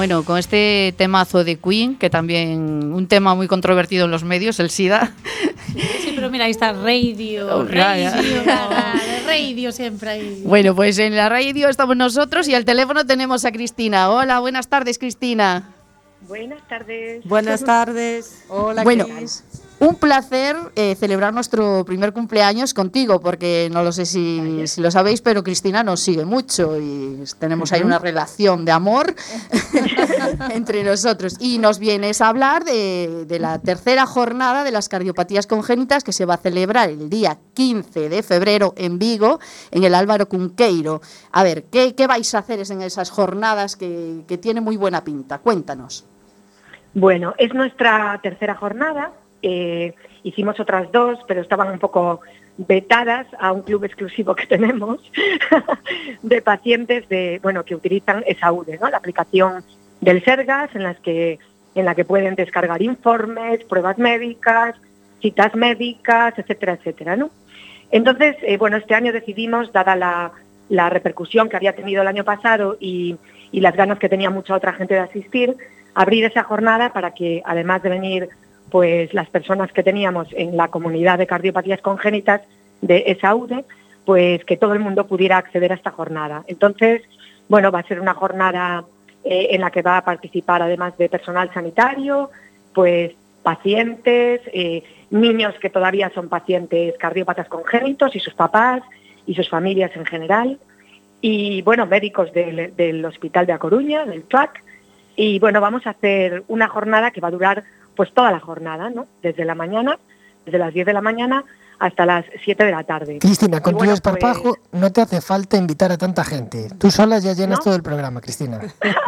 Bueno, con este temazo de Queen, que también un tema muy controvertido en los medios, el SIDA. Sí, pero mira, ahí está Radio, Radio siempre ahí. Bueno, pues en la radio estamos nosotros y al teléfono tenemos a Cristina. Hola, buenas tardes, Cristina. Buenas tardes. Buenas tardes. Hola, Bueno, Cris. un placer celebrar nuestro primer cumpleaños contigo, porque no lo sé si lo sabéis, pero Cristina nos sigue mucho y tenemos ahí una relación de amor entre nosotros. Y nos vienes a hablar de la tercera jornada de las cardiopatías congénitas que se va a celebrar el día 15 de febrero en Vigo, en el Álvaro Cunqueiro. A ver, ¿qué vais a hacer en esas jornadas que tiene muy buena pinta? Cuéntanos. Bueno, es nuestra tercera jornada. Hicimos otras dos, pero estaban un poco vetadas a un club exclusivo que tenemos de pacientes que utilizan ESAUDE, ¿no? La aplicación del Sergas en la que pueden descargar informes, pruebas médicas, citas médicas, etcétera, etcétera, ¿no? Entonces, este año decidimos, dada la repercusión que había tenido el año pasado y las ganas que tenía mucha otra gente de asistir, abrir esa jornada para que, además de venir pues las personas que teníamos en la comunidad de cardiopatías congénitas de ESAUDE, pues que todo el mundo pudiera acceder a esta jornada. Entonces, va a ser una jornada en la que va a participar, además de personal sanitario, pues pacientes, niños que todavía son pacientes cardiópatas congénitos y sus papás y sus familias en general, y médicos del Hospital de A Coruña, del TUAC, y vamos a hacer una jornada que va a durar pues toda la jornada, ¿no? Desde las 10 de la mañana hasta las 7 de la tarde. Cristina, con tu desparpajo no te hace falta invitar a tanta gente. Tú sola ya llenas todo el programa, Cristina.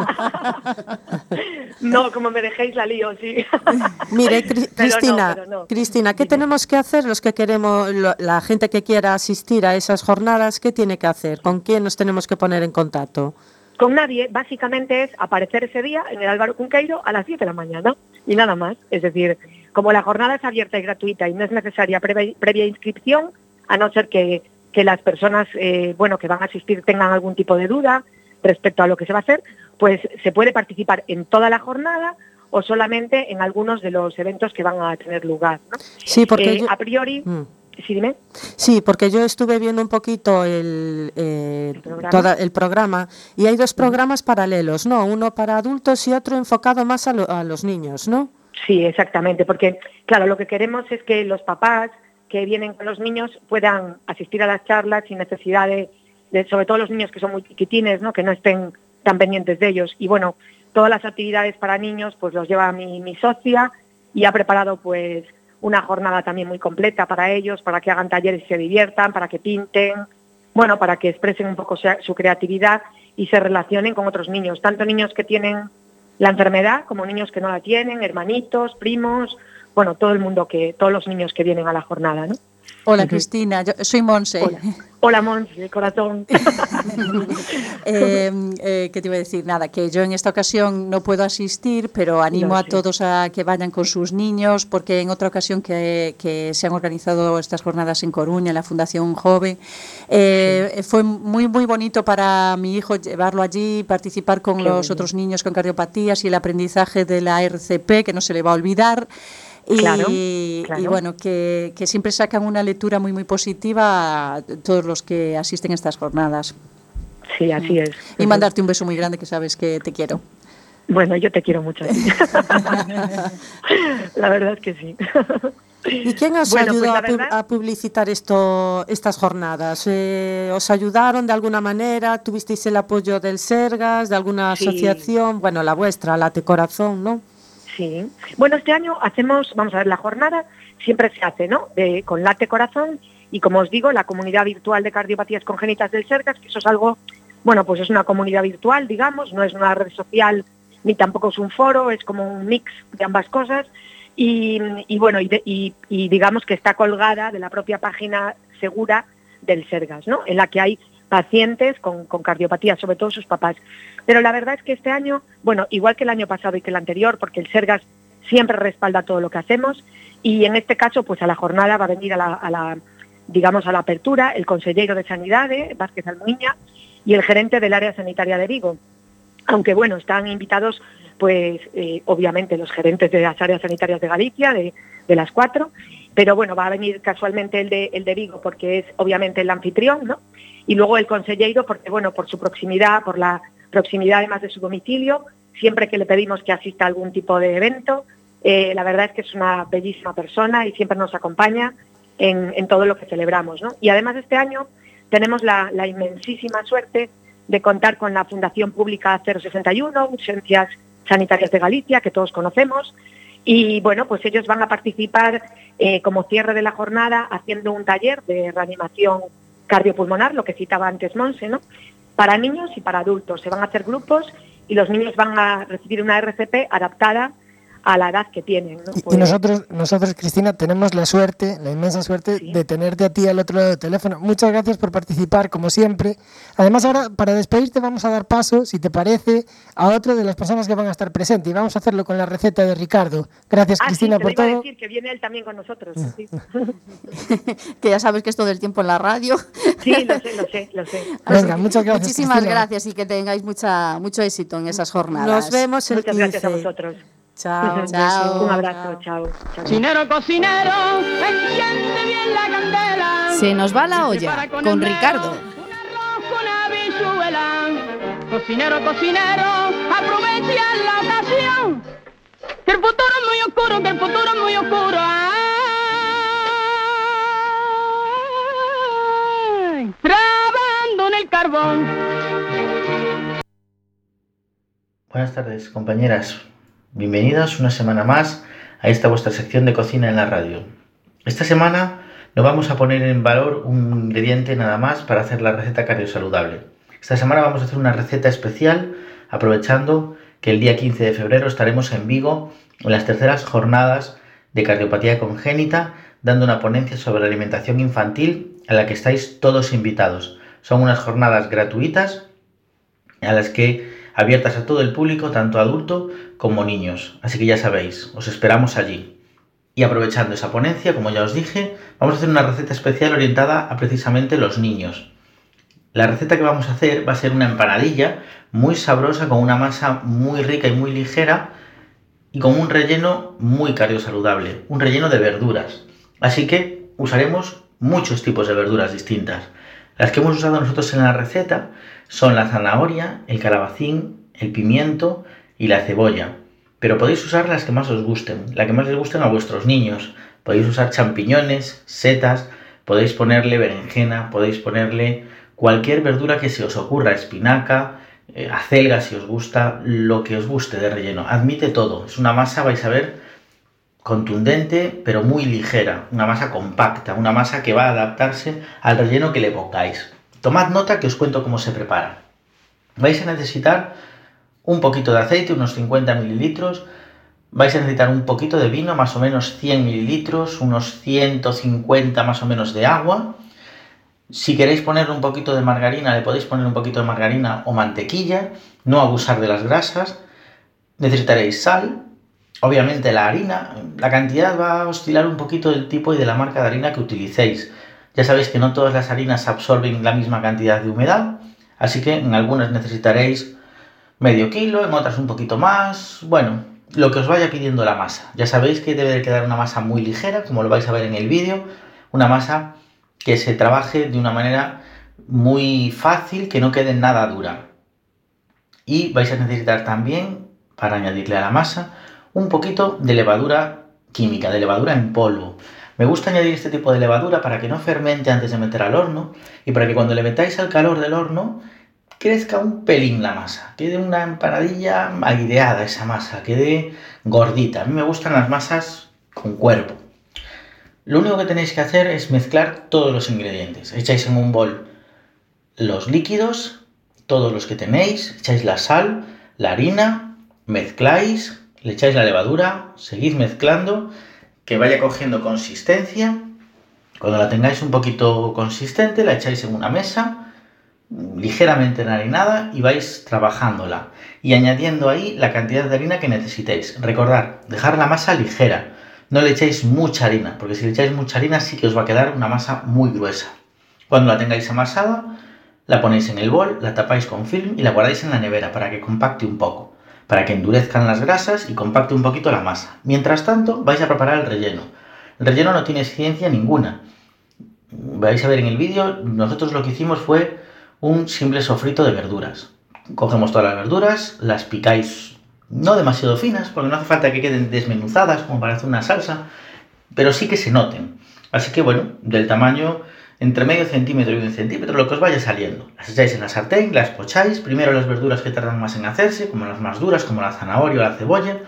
No, como me dejéis la lío, sí. Mire, Cristina, Cristina, ¿qué tenemos que hacer los que queremos, la gente que quiera asistir a esas jornadas? ¿Qué tiene que hacer? ¿Con quién nos tenemos que poner en contacto? Con nadie, básicamente es aparecer ese día en el Álvaro Cunqueiro a las 10 de la mañana y nada más. Es decir, como la jornada es abierta y gratuita y no es necesaria previa inscripción, a no ser que las personas que van a asistir tengan algún tipo de duda respecto a lo que se va a hacer, pues se puede participar en toda la jornada o solamente en algunos de los eventos que van a tener lugar, ¿no? Sí, porque a priori... Sí, dime. Sí, porque yo estuve viendo un poquito el programa y hay dos programas paralelos, ¿no? Uno para adultos y otro enfocado más a los niños, ¿no? Sí, exactamente, porque claro, lo que queremos es que los papás que vienen con los niños puedan asistir a las charlas sin necesidad de sobre todo los niños que son muy chiquitines, ¿no? Que no estén tan pendientes de ellos. Y todas las actividades para niños pues los lleva mi socia y ha preparado pues una jornada también muy completa para ellos, para que hagan talleres y se diviertan, para que pinten, para que expresen un poco su creatividad y se relacionen con otros niños, tanto niños que tienen la enfermedad como niños que no la tienen, hermanitos, primos, todo el mundo, todos los niños que vienen a la jornada, ¿no? Hola, Cristina, yo soy Monse. Hola Monse, corazón. ¿Qué te iba a decir? Nada, que yo en esta ocasión no puedo asistir, pero animo a todos a que vayan con sus niños, porque en otra ocasión que se han organizado estas jornadas en Coruña, en la Fundación Jove, fue muy, muy bonito para mi hijo llevarlo allí, participar con los otros niños con cardiopatías y el aprendizaje de la RCP, que no se le va a olvidar. Claro. Y que siempre sacan una lectura muy muy positiva a todos los que asisten a estas jornadas. Sí, así es. Y mandarte un beso muy grande, que sabes que te quiero. Bueno, yo te quiero mucho a ti. La verdad es que sí. ¿Y quién os ayudó a publicitar estas jornadas? ¿Os ayudaron de alguna manera? ¿Tuvisteis el apoyo del Sergas, de alguna asociación? Bueno, la vuestra, Late Corazón, ¿no? Sí. Bueno, este año la jornada siempre se hace, ¿no? Con Late Corazón y, como os digo, la comunidad virtual de cardiopatías congénitas del Sergas, que eso es algo, pues es una comunidad virtual, digamos, no es una red social ni tampoco es un foro, es como un mix de ambas cosas y digamos que está colgada de la propia página segura del Sergas, ¿no? En la que hay pacientes con cardiopatías, sobre todo sus papás. Pero la verdad es que este año, igual que el año pasado y que el anterior, porque el Sergas siempre respalda todo lo que hacemos, y en este caso, pues a la jornada va a venir a la apertura el consejero de Sanidade, Vázquez Almuiña, y el gerente del área sanitaria de Vigo. aunque bueno, están invitados pues obviamente los gerentes de las áreas sanitarias de Galicia, de las 4, pero bueno, va a venir casualmente el de Vigo porque es obviamente el anfitrión, ¿no? Y luego el conselleiro porque, bueno, por su proximidad, por la proximidad además de su domicilio, siempre que le pedimos que asista a algún tipo de evento, la verdad es que es una bellísima persona y siempre nos acompaña en todo lo que celebramos, ¿no? Y además este año tenemos la inmensísima suerte de contar con la Fundación Pública 061, Urgencias Sanitarias de Galicia, que todos conocemos, y bueno, pues ellos van a participar como cierre de la jornada haciendo un taller de reanimación cardiopulmonar, lo que citaba antes Monse, ¿no? Para niños y para adultos. Se van a hacer grupos y los niños van a recibir una RCP adaptada a la edad que tienen, ¿no? Y nosotros, Cristina, tenemos la suerte, la inmensa suerte de tenerte a ti al otro lado del teléfono. Muchas gracias por participar, como siempre. Además, ahora, para despedirte, vamos a dar paso, si te parece, a otro de las personas que van a estar presentes. Y vamos a hacerlo con la receta de Ricardo. Gracias, Cristina, por todo. Iba a decir que viene él también con nosotros. Sí. Que ya sabes que es todo el tiempo en la radio. Sí, lo sé. Venga, muchas gracias, Muchísimas Cristina. gracias y que tengáis mucho éxito en esas jornadas. Nos vemos el 15. Muchas gracias a vosotros. Chao. Chao. Un abrazo, chao. Cocinero, cocinero, enciende bien la candela. Se nos va la olla con Ricardo. Un arroz con habichuela. Cocinero, cocinero, aprovecha la ocasión. Que el futuro es muy oscuro, que el futuro es muy oscuro. Ay, trabajando en el carbón. Buenas tardes, compañeras. Bienvenidos una semana más a esta vuestra sección de cocina en la radio. Esta semana nos vamos a poner en valor un ingrediente nada más para hacer la receta cardiosaludable. Esta semana vamos a hacer una receta especial aprovechando que el día 15 de febrero estaremos en Vigo en las terceras jornadas de cardiopatía congénita dando una ponencia sobre la alimentación infantil a la que estáis todos invitados. Son unas jornadas gratuitas a las que abiertas a todo el público, tanto adulto como niños. Así que ya sabéis, os esperamos allí. Y aprovechando esa ponencia, como ya os dije, vamos a hacer una receta especial orientada a precisamente los niños. La receta que vamos a hacer va a ser una empanadilla muy sabrosa, con una masa muy rica y muy ligera y con un relleno muy cardiosaludable, un relleno de verduras. Así que usaremos muchos tipos de verduras distintas. Las que hemos usado nosotros en la receta son la zanahoria, el calabacín, el pimiento y la cebolla. Pero podéis usar las que más os gusten, la que más les gusten a vuestros niños. Podéis usar champiñones, setas, podéis ponerle berenjena, podéis ponerle cualquier verdura que se os ocurra, espinaca, acelga si os gusta, lo que os guste de relleno. Admite todo. Es una masa, vais a ver, contundente pero muy ligera, una masa compacta, una masa que va a adaptarse al relleno que le pongáis. Tomad nota que os cuento cómo se prepara. Vais a necesitar un poquito de aceite, unos 50 mililitros. Vais a necesitar un poquito de vino, más o menos 100 mililitros, unos 150 más o menos de agua. Si queréis ponerle un poquito de margarina, le podéis poner un poquito de margarina o mantequilla, no abusar de las grasas. Necesitaréis sal, obviamente la harina. La cantidad va a oscilar un poquito del tipo y de la marca de harina que utilicéis. Ya sabéis que no todas las harinas absorben la misma cantidad de humedad, así que en algunas necesitaréis medio kilo, en otras un poquito más. Bueno, lo que os vaya pidiendo la masa. Ya sabéis que debe de quedar una masa muy ligera, como lo vais a ver en el vídeo, una masa que se trabaje de una manera muy fácil, que no quede nada dura. Y vais a necesitar también, para añadirle a la masa, un poquito de levadura química, de levadura en polvo. Me gusta añadir este tipo de levadura para que no fermente antes de meter al horno y para que cuando le metáis al calor del horno crezca un pelín la masa, quede una empanadilla aireada esa masa, quede gordita. A mí me gustan las masas con cuerpo. Lo único que tenéis que hacer es mezclar todos los ingredientes. Echáis en un bol los líquidos, todos los que tenéis, echáis la sal, la harina, mezcláis, le echáis la levadura, seguid mezclando, que vaya cogiendo consistencia. Cuando la tengáis un poquito consistente, la echáis en una mesa, ligeramente enharinada, y vais trabajándola y añadiendo ahí la cantidad de harina que necesitéis. Recordad, dejar la masa ligera, no le echéis mucha harina, porque si le echáis mucha harina sí que os va a quedar una masa muy gruesa. Cuando la tengáis amasada, la ponéis en el bol, la tapáis con film y la guardáis en la nevera para que compacte un poco, para que endurezcan las grasas y compacte un poquito la masa. Mientras tanto, vais a preparar el relleno. El relleno no tiene ciencia ninguna. Vais a ver en el vídeo, nosotros lo que hicimos fue un simple sofrito de verduras. Cogemos todas las verduras, las picáis no demasiado finas, porque no hace falta que queden desmenuzadas como para hacer una salsa, pero sí que se noten. Así que bueno, del tamaño entre medio centímetro y 1 centímetro, lo que os vaya saliendo. Las echáis en la sartén, las pocháis, primero las verduras que tardan más en hacerse, como las más duras, como la zanahoria o la cebolla,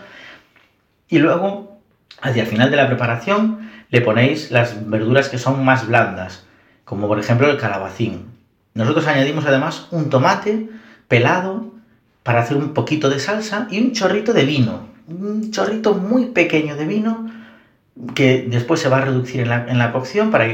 y luego, hacia el final de la preparación, le ponéis las verduras que son más blandas, como por ejemplo el calabacín. Nosotros añadimos además un tomate pelado para hacer un poquito de salsa y un chorrito de vino, un chorrito muy pequeño de vino, que después se va a reducir en la cocción para que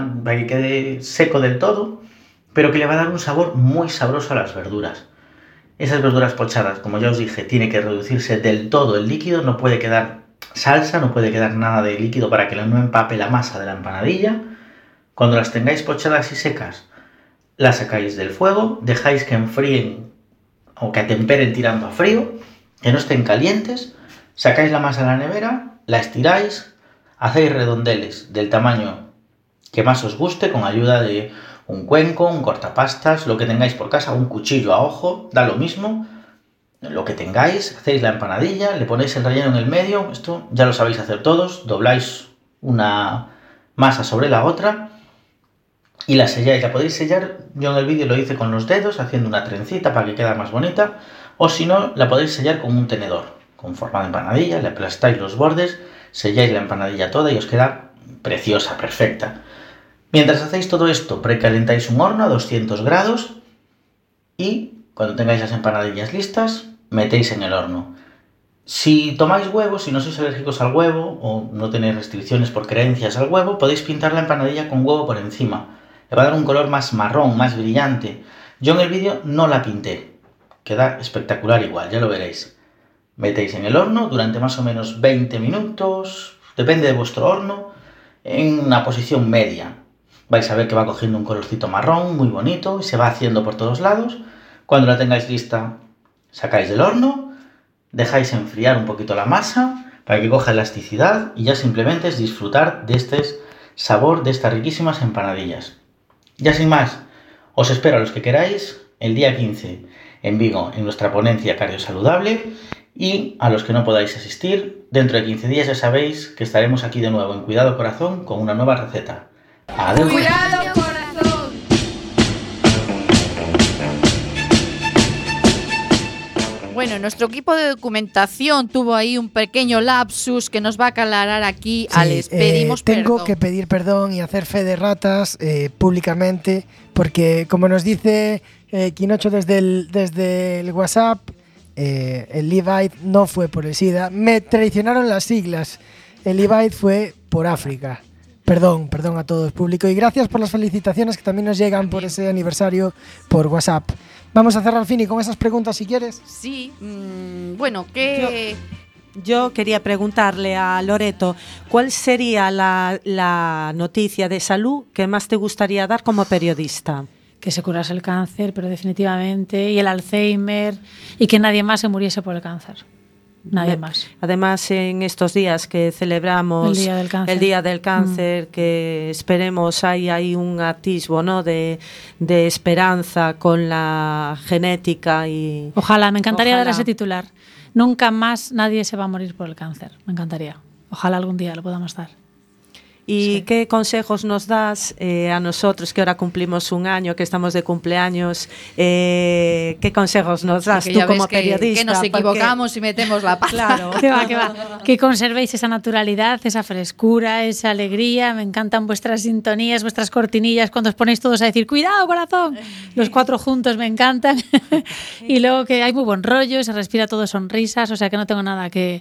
quede seco del todo, pero que le va a dar un sabor muy sabroso a las verduras. Esas verduras pochadas, como ya os dije, tiene que reducirse del todo el líquido, no puede quedar salsa, no puede quedar nada de líquido para que no empape la masa de la empanadilla. Cuando las tengáis pochadas y secas, las sacáis del fuego, dejáis que enfríen o que atemperen tirando a frío, que no estén calientes, sacáis la masa a la nevera, la estiráis, hacéis redondeles del tamaño que más os guste con ayuda de un cuenco, un cortapastas, lo que tengáis por casa, un cuchillo a ojo, da lo mismo, lo que tengáis, hacéis la empanadilla, le ponéis el relleno en el medio, esto ya lo sabéis hacer todos, dobláis una masa sobre la otra y la selláis, la podéis sellar, yo en el vídeo lo hice con los dedos, haciendo una trencita para que quede más bonita, o si no, la podéis sellar con un tenedor, con forma de empanadilla, le aplastáis los bordes, selláis la empanadilla toda y os queda preciosa, perfecta. Mientras hacéis todo esto, precalentáis un horno a 200 grados y cuando tengáis las empanadillas listas, metéis en el horno. Si tomáis huevo, si no sois alérgicos al huevo o no tenéis restricciones por creencias al huevo, podéis pintar la empanadilla con huevo por encima. Le va a dar un color más marrón, más brillante. Yo en el vídeo no la pinté. Queda espectacular igual, ya lo veréis. Metéis en el horno durante más o menos 20 minutos, depende de vuestro horno, en una posición media. Vais a ver que va cogiendo un colorcito marrón muy bonito y se va haciendo por todos lados. Cuando la tengáis lista, sacáis del horno, dejáis enfriar un poquito la masa para que coja elasticidad y ya simplemente es disfrutar de este sabor de estas riquísimas empanadillas. Ya sin más, os espero a los que queráis el día 15 en Vigo en nuestra ponencia Cardiosaludable. Y a los que no podáis asistir, dentro de 15 días ya sabéis que estaremos aquí de nuevo en Cuidado Corazón con una nueva receta. ¡Adiós! ¡Cuidado, corazón! Bueno, nuestro equipo de documentación tuvo ahí un pequeño lapsus que nos va a aclarar aquí. Sí, Les pedimos tengo perdón. que pedir perdón y hacer fe de ratas públicamente, porque como nos dice Quinocho desde el WhatsApp, el Levite no fue por el SIDA. Me traicionaron las siglas. El Levite fue por África. Perdón a todo el público y gracias por las felicitaciones que también nos llegan por ese aniversario por WhatsApp. Vamos a cerrar, Fini, con esas preguntas si quieres. Sí, bueno, ¿qué...? Yo quería preguntarle a Loreto, ¿cuál sería la noticia de salud que más te gustaría dar como periodista? Que se curase el cáncer, pero definitivamente, y el Alzheimer, y que nadie más se muriese por el cáncer. Nadie más. Además, en estos días que celebramos el Día del Cáncer, que esperemos hay un atisbo, ¿no?, de esperanza con la genética y... Ojalá, me encantaría dar ese titular. Nunca más nadie se va a morir por el cáncer. Me encantaría. Ojalá algún día lo podamos dar. ¿Y qué consejos nos das a nosotros que ahora cumplimos un año, que estamos de cumpleaños? ¿Qué consejos nos das tú como periodista? Que nos equivocamos y metemos la pata. Claro. Que va. Que conservéis esa naturalidad, esa frescura, esa alegría. Me encantan vuestras sintonías, vuestras cortinillas, cuando os ponéis todos a decir ¡cuidado, corazón! Los 4 juntos me encantan. Y luego que hay muy buen rollo, se respira todo sonrisas, o sea que no tengo nada que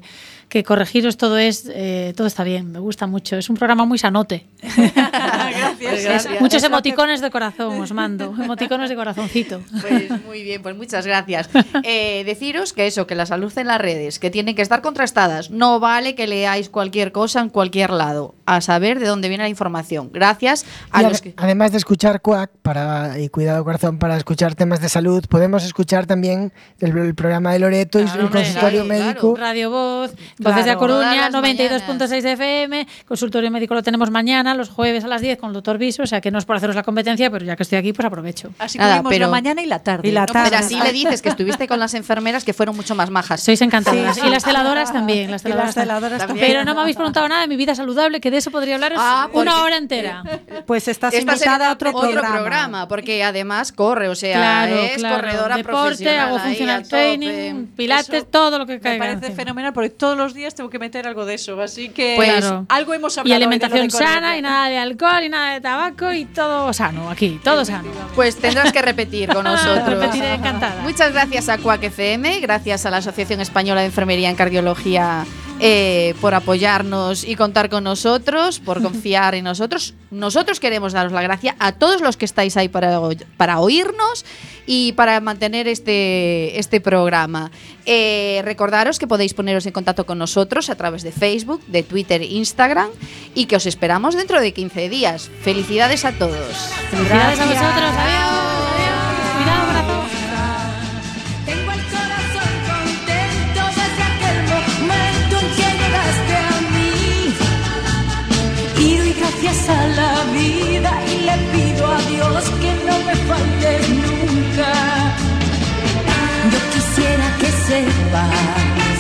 que corregiros todo está bien, me gusta mucho. Es un programa muy sanote. Gracias. Muchos emoticones de corazón os mando, emoticones de corazoncito. Pues muy bien, pues muchas gracias. Deciros que eso, que la salud en las redes, que tienen que estar contrastadas. No vale que leáis cualquier cosa en cualquier lado, a saber de dónde viene la información. Gracias a los que... Además de escuchar Quack y Cuidado Corazón para escuchar temas de salud, podemos escuchar también el programa de Loreto y el consultorio médico. Radio Voz, Voces de A Coruña, 92.6 FM, consultorio médico lo tenemos mañana, los jueves a las 10 con el doctor Viso, o sea que no es por haceros la competencia, pero ya que estoy aquí, pues aprovecho. Así tuvimos la mañana y la tarde. Pero así le dices que estuviste con las enfermeras que fueron mucho más majas. Sois encantadas. Sí. Y las celadoras también. Las celadoras también. Pero no me habéis preguntado nada de mi vida saludable, que de eso podría hablaros una hora entera. Pues estás invitada a otro programa. Porque además corre, o sea, es corredora deporte, profesional. Hago funcional training, pilates, todo lo que caiga. Me parece fenomenal porque todos los días tengo que meter algo de eso, así que pues, algo hemos hablado. Y alimentación sana y nada de alcohol y nada de tabaco y todo sano aquí, todo sano. Pues tendrás que repetir con nosotros. Repetiré encantada. Muchas gracias a Quack FM, gracias a la Asociación Española de Enfermería en Cardiología por apoyarnos y contar con nosotros, por confiar en nosotros. Nosotros queremos daros la gracia a todos los que estáis ahí para oírnos y para mantener este programa. Recordaros que podéis poneros en contacto con nosotros a través de Facebook, de Twitter, Instagram y que os esperamos dentro de 15 días. Felicidades a todos. Felicidades a vosotros. Adiós. Cuidado, corazón. Tengo el corazón contento desde aquel momento en que llegaste a mí. Y doy gracias a la vida y le pido a Dios que no me faltes nunca. Yo quisiera que sepas